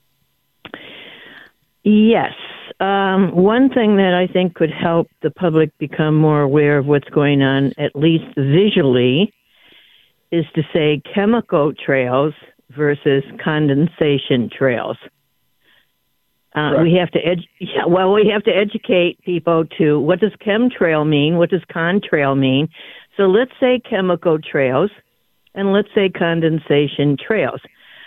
Yes. Um, one thing that I think could help the public become more aware of what's going on, at least visually, is to say chemical trails versus condensation trails. Uh, right. We have to edu- yeah, well, we have to educate people to what does chemtrail mean, what does contrail mean. So let's say chemical trails, and let's say condensation trails.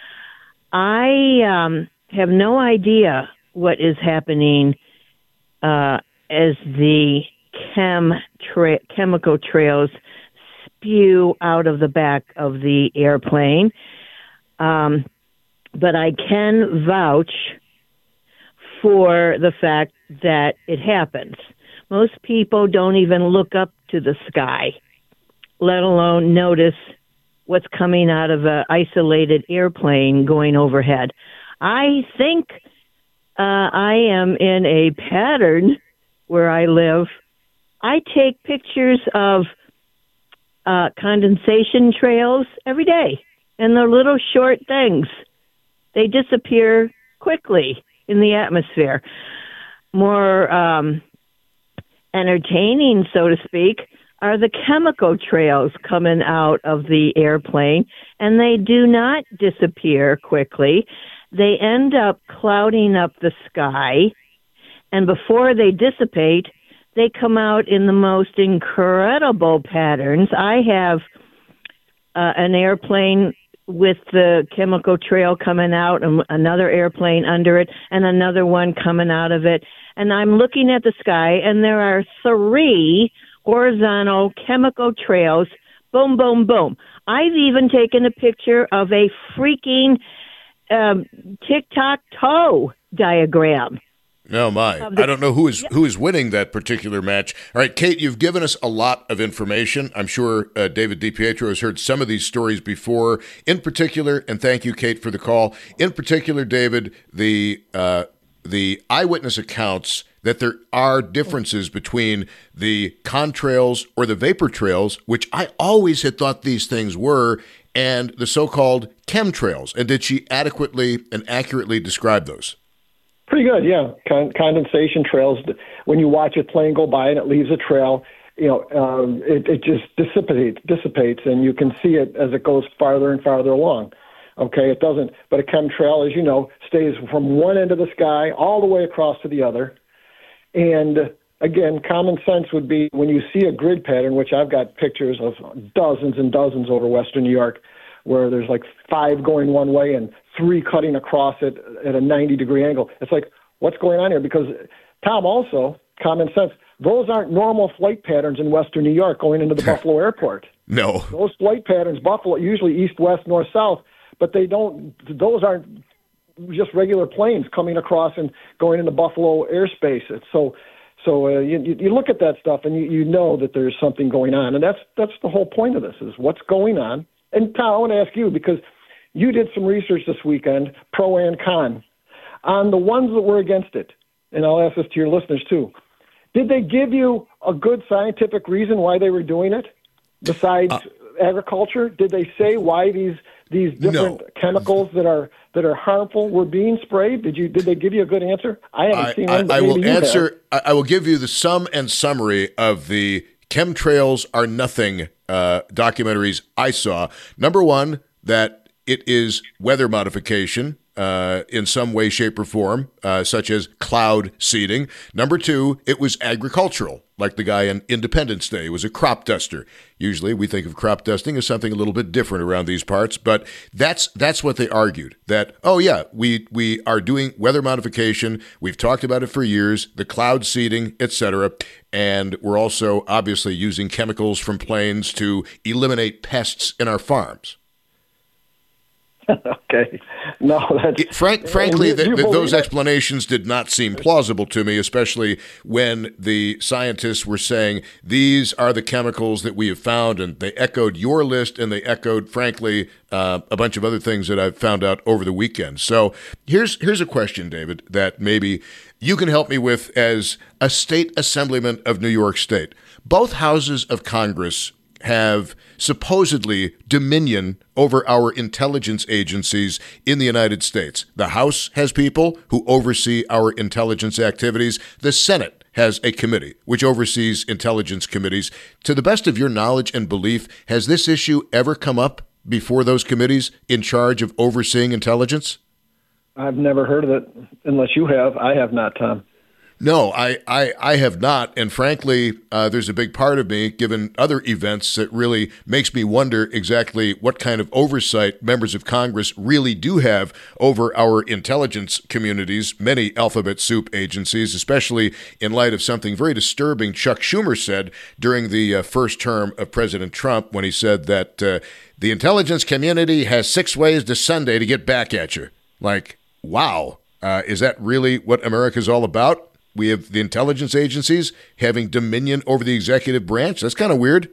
I um, have no idea what is happening uh, as the chem tra- chemical trails spew out of the back of the airplane, um, but I can vouch for the fact that it happens. Most people don't even look up to the sky, let alone notice what's coming out of an isolated airplane going overhead. I think uh, I am in a pattern where I live. I take pictures of uh, condensation trails every day, and they're little short things. They disappear quickly in the atmosphere. More um, entertaining, so to speak, are the chemical trails coming out of the airplane, and they do not disappear quickly. They end up clouding up the sky, and before they dissipate, they come out in the most incredible patterns. I have uh, an airplane with the chemical trail coming out and another airplane under it and another one coming out of it. And I'm looking at the sky, and there are three horizontal chemical trails. Boom, boom, boom. I've even taken a picture of a freaking um, tic-tac-toe diagram. No, my. I don't know who is who is winning that particular match. All right, Kate, you've given us a lot of information. I'm sure uh, David DiPietro has heard some of these stories before. In particular, and thank you, Kate, for the call. In particular, David, the uh, the eyewitness accounts that there are differences between the contrails or the vapor trails, which I always had thought these things were, and the so-called chemtrails. And did she adequately and accurately describe those? Pretty good, yeah. Con- condensation trails. When you watch a plane go by and it leaves a trail, you know, um, it, it just dissipates, dissipates, and you can see it as it goes farther and farther along. Okay, it doesn't. But a chemtrail, as you know, stays from one end of the sky all the way across to the other. And again, common sense would be when you see a grid pattern, which I've got pictures of dozens and dozens over Western New York, where there's like five going one way and three cutting across it at a ninety degree angle. It's like, what's going on here? Because, Tom, also, common sense, those aren't normal flight patterns in Western New York going into the Buffalo airport. No. Those flight patterns, Buffalo, usually east, west, north, south, but they don't, those aren't just regular planes coming across and going into Buffalo airspace. It's so, so uh, you, you look at that stuff and you, you know that there's something going on. And that's, that's the whole point of this, is what's going on. And Tom, I want to ask you, because you did some research this weekend, pro and con, on the ones that were against it. And I'll ask this to your listeners too. Did they give you a good scientific reason why they were doing it besides uh, agriculture? Did they say why these these different no. chemicals that are that are harmful were being sprayed? Did you did they give you a good answer? I haven't I, seen I, one. But I will answer. Have. I will give you the sum and summary of the chemtrails are nothing uh, documentaries I saw. Number one, that it is weather modification. Uh, in some way, shape, or form, uh, such as cloud seeding. Number two, it was agricultural, like the guy on Independence Day was a crop duster. Usually we think of crop dusting as something a little bit different around these parts, but that's that's what they argued, that, oh yeah, we, we are doing weather modification, we've talked about it for years, the cloud seeding, et cetera, and we're also obviously using chemicals from planes to eliminate pests in our farms. Okay. No, that's... Frank, frankly, you, you the, the, those explanations did not seem plausible to me, especially when the scientists were saying, these are the chemicals that we have found, and they echoed your list, and they echoed, frankly, uh, a bunch of other things that I've found out over the weekend. So here's here's a question, David, that maybe you can help me with as a state assemblyman of New York State. Both houses of Congress have supposedly dominion over our intelligence agencies in the United States. The House has people who oversee our intelligence activities. The Senate has a committee which oversees intelligence committees. To the best of your knowledge and belief, has this issue ever come up before those committees in charge of overseeing intelligence? I've never heard of it, unless you have. I have not, Tom. No, I, I, I have not. And frankly, uh, there's a big part of me, given other events, that really makes me wonder exactly what kind of oversight members of Congress really do have over our intelligence communities, many alphabet soup agencies, especially in light of something very disturbing Chuck Schumer said during the uh, first term of President Trump, when he said that uh, the intelligence community has six ways to Sunday to get back at you. Like, wow, uh, is that really what America's all about? We have the intelligence agencies having dominion over the executive branch. That's kind of weird.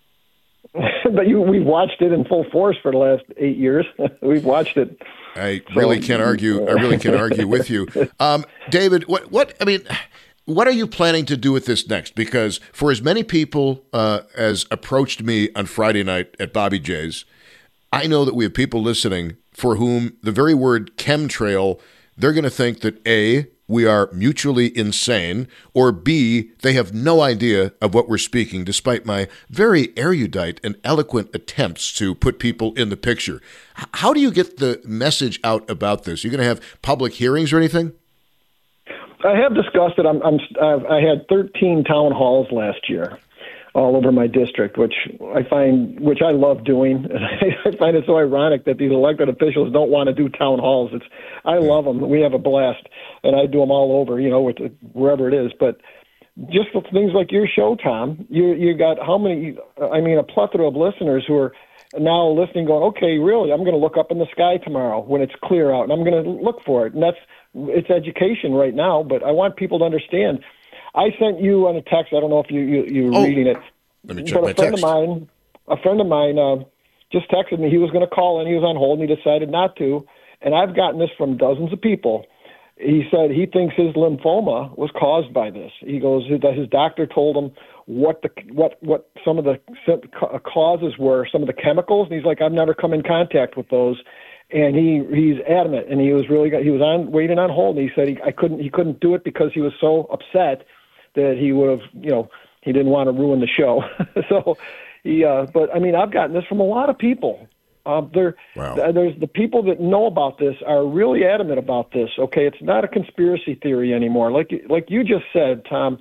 But you, we've watched it in full force for the last eight years. We've watched it. I really so, can't argue. I really can't argue with you, um, David. What? What? I mean, what are you planning to do with this next? Because for as many people uh, as approached me on Friday night at Bobby J's, I know that we have people listening for whom the very word chemtrail, they're going to think that A, we are mutually insane, or B, they have no idea of what we're speaking, despite my very erudite and eloquent attempts to put people in the picture. How do you get the message out about this? You're going to have public hearings or anything? I have discussed it. I'm, I'm, I've, I had thirteen town halls last year. all over my district, which I find, which I love doing. And I find it so ironic that these elected officials don't want to do town halls. It's, I love them. We have a blast, and I do them all over, you know, with wherever it is. But just with things like your show, Tom, you you got how many? I mean, a plethora of listeners who are now listening, going, okay, really, I'm going to look up in the sky tomorrow when it's clear out, and I'm going to look for it. And that's it's education right now. But I want people to understand. I sent you on a text. I don't know if you you, you were oh, reading it. Let me check but my a friend text. of mine, a friend of mine, uh, just texted me. He was going to call and he was on hold, and he decided not to. And I've gotten this from dozens of people. He said he thinks his lymphoma was caused by this. He goes that his doctor told him what the what what some of the causes were, some of the chemicals, and he's like, I've never come in contact with those. And he he's adamant, and he was really he was on waiting on hold. And he said he I couldn't he couldn't do it because he was so upset that he would have, you know, he didn't want to ruin the show. so he, uh, but I mean, I've gotten this from a lot of people. Uh, there, wow. th- there's the people that know about this are really adamant about this. Okay, it's not a conspiracy theory anymore. Like like you just said, Tom,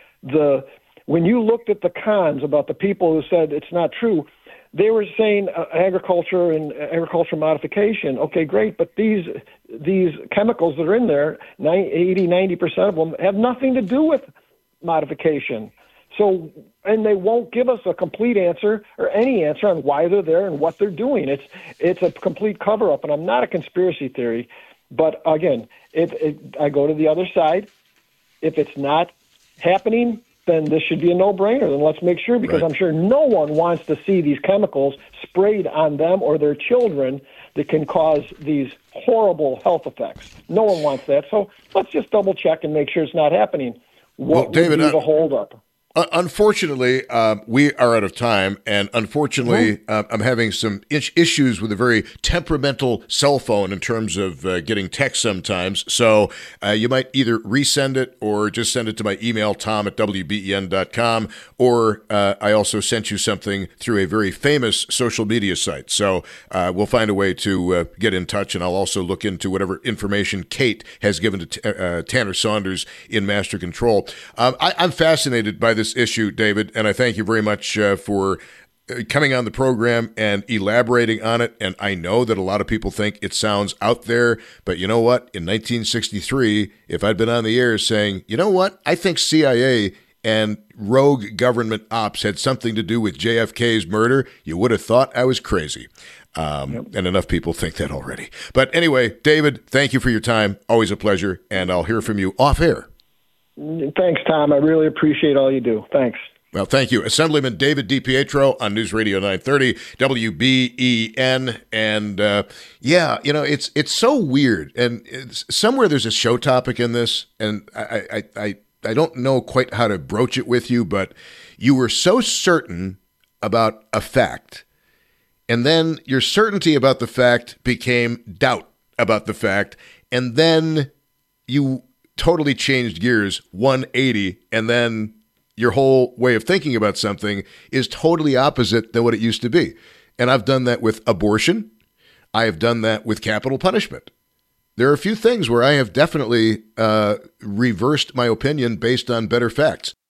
the when you looked at the cons about the people who said it's not true, they were saying uh, agriculture and agricultural modification. Okay, great, but these these chemicals that are in there, eighty, ninety percent of them have nothing to do with modification. So, and they won't give us a complete answer or any answer on why they're there and what they're doing. It's it's a complete cover-up, and I'm not a conspiracy theory. But again, if, if I go to the other side, if it's not happening, then this should be a no-brainer. Then let's make sure, because right. I'm sure no one wants to see these chemicals sprayed on them or their children that can cause these horrible health effects. No one wants that. So let's just double-check and make sure it's not happening. What well, David, would be the uh, holdup? Uh, unfortunately, uh, we are out of time, and unfortunately, uh, I'm having some is- issues with a very temperamental cell phone in terms of uh, getting text sometimes. So uh, you might either resend it or just send it to my email, tom at w b e n dot com, or uh, I also sent you something through a very famous social media site. So uh, we'll find a way to uh, get in touch, and I'll also look into whatever information Kate has given to t- uh, Tanner Saunders in Master Control. Um, I- I'm fascinated by this issue, David, and I thank you very much uh, for coming on the program and elaborating on it. And I know that a lot of people think it sounds out there, but you know what? In nineteen sixty-three, if I'd been on the air saying, you know what? I think C I A and rogue government ops had something to do with J F K's murder, you would have thought I was crazy. Um, yep. And enough people think that already. But anyway, David, thank you for your time. Always a pleasure. And I'll hear from you off air. Thanks, Tom. I really appreciate all you do. Thanks. Well, thank you. Assemblyman David DiPietro on News Radio nine thirty W B E N. And uh, yeah, you know, it's it's so weird. And it's, somewhere there's a show topic in this, and I, I, I, I don't know quite how to broach it with you, but you were so certain about a fact, and then your certainty about the fact became doubt about the fact, and then you totally changed gears one eighty, and then your whole way of thinking about something is totally opposite than what it used to be. And I've done that with abortion. I have done that with capital punishment. There are a few things where I have definitely uh, reversed my opinion based on better facts.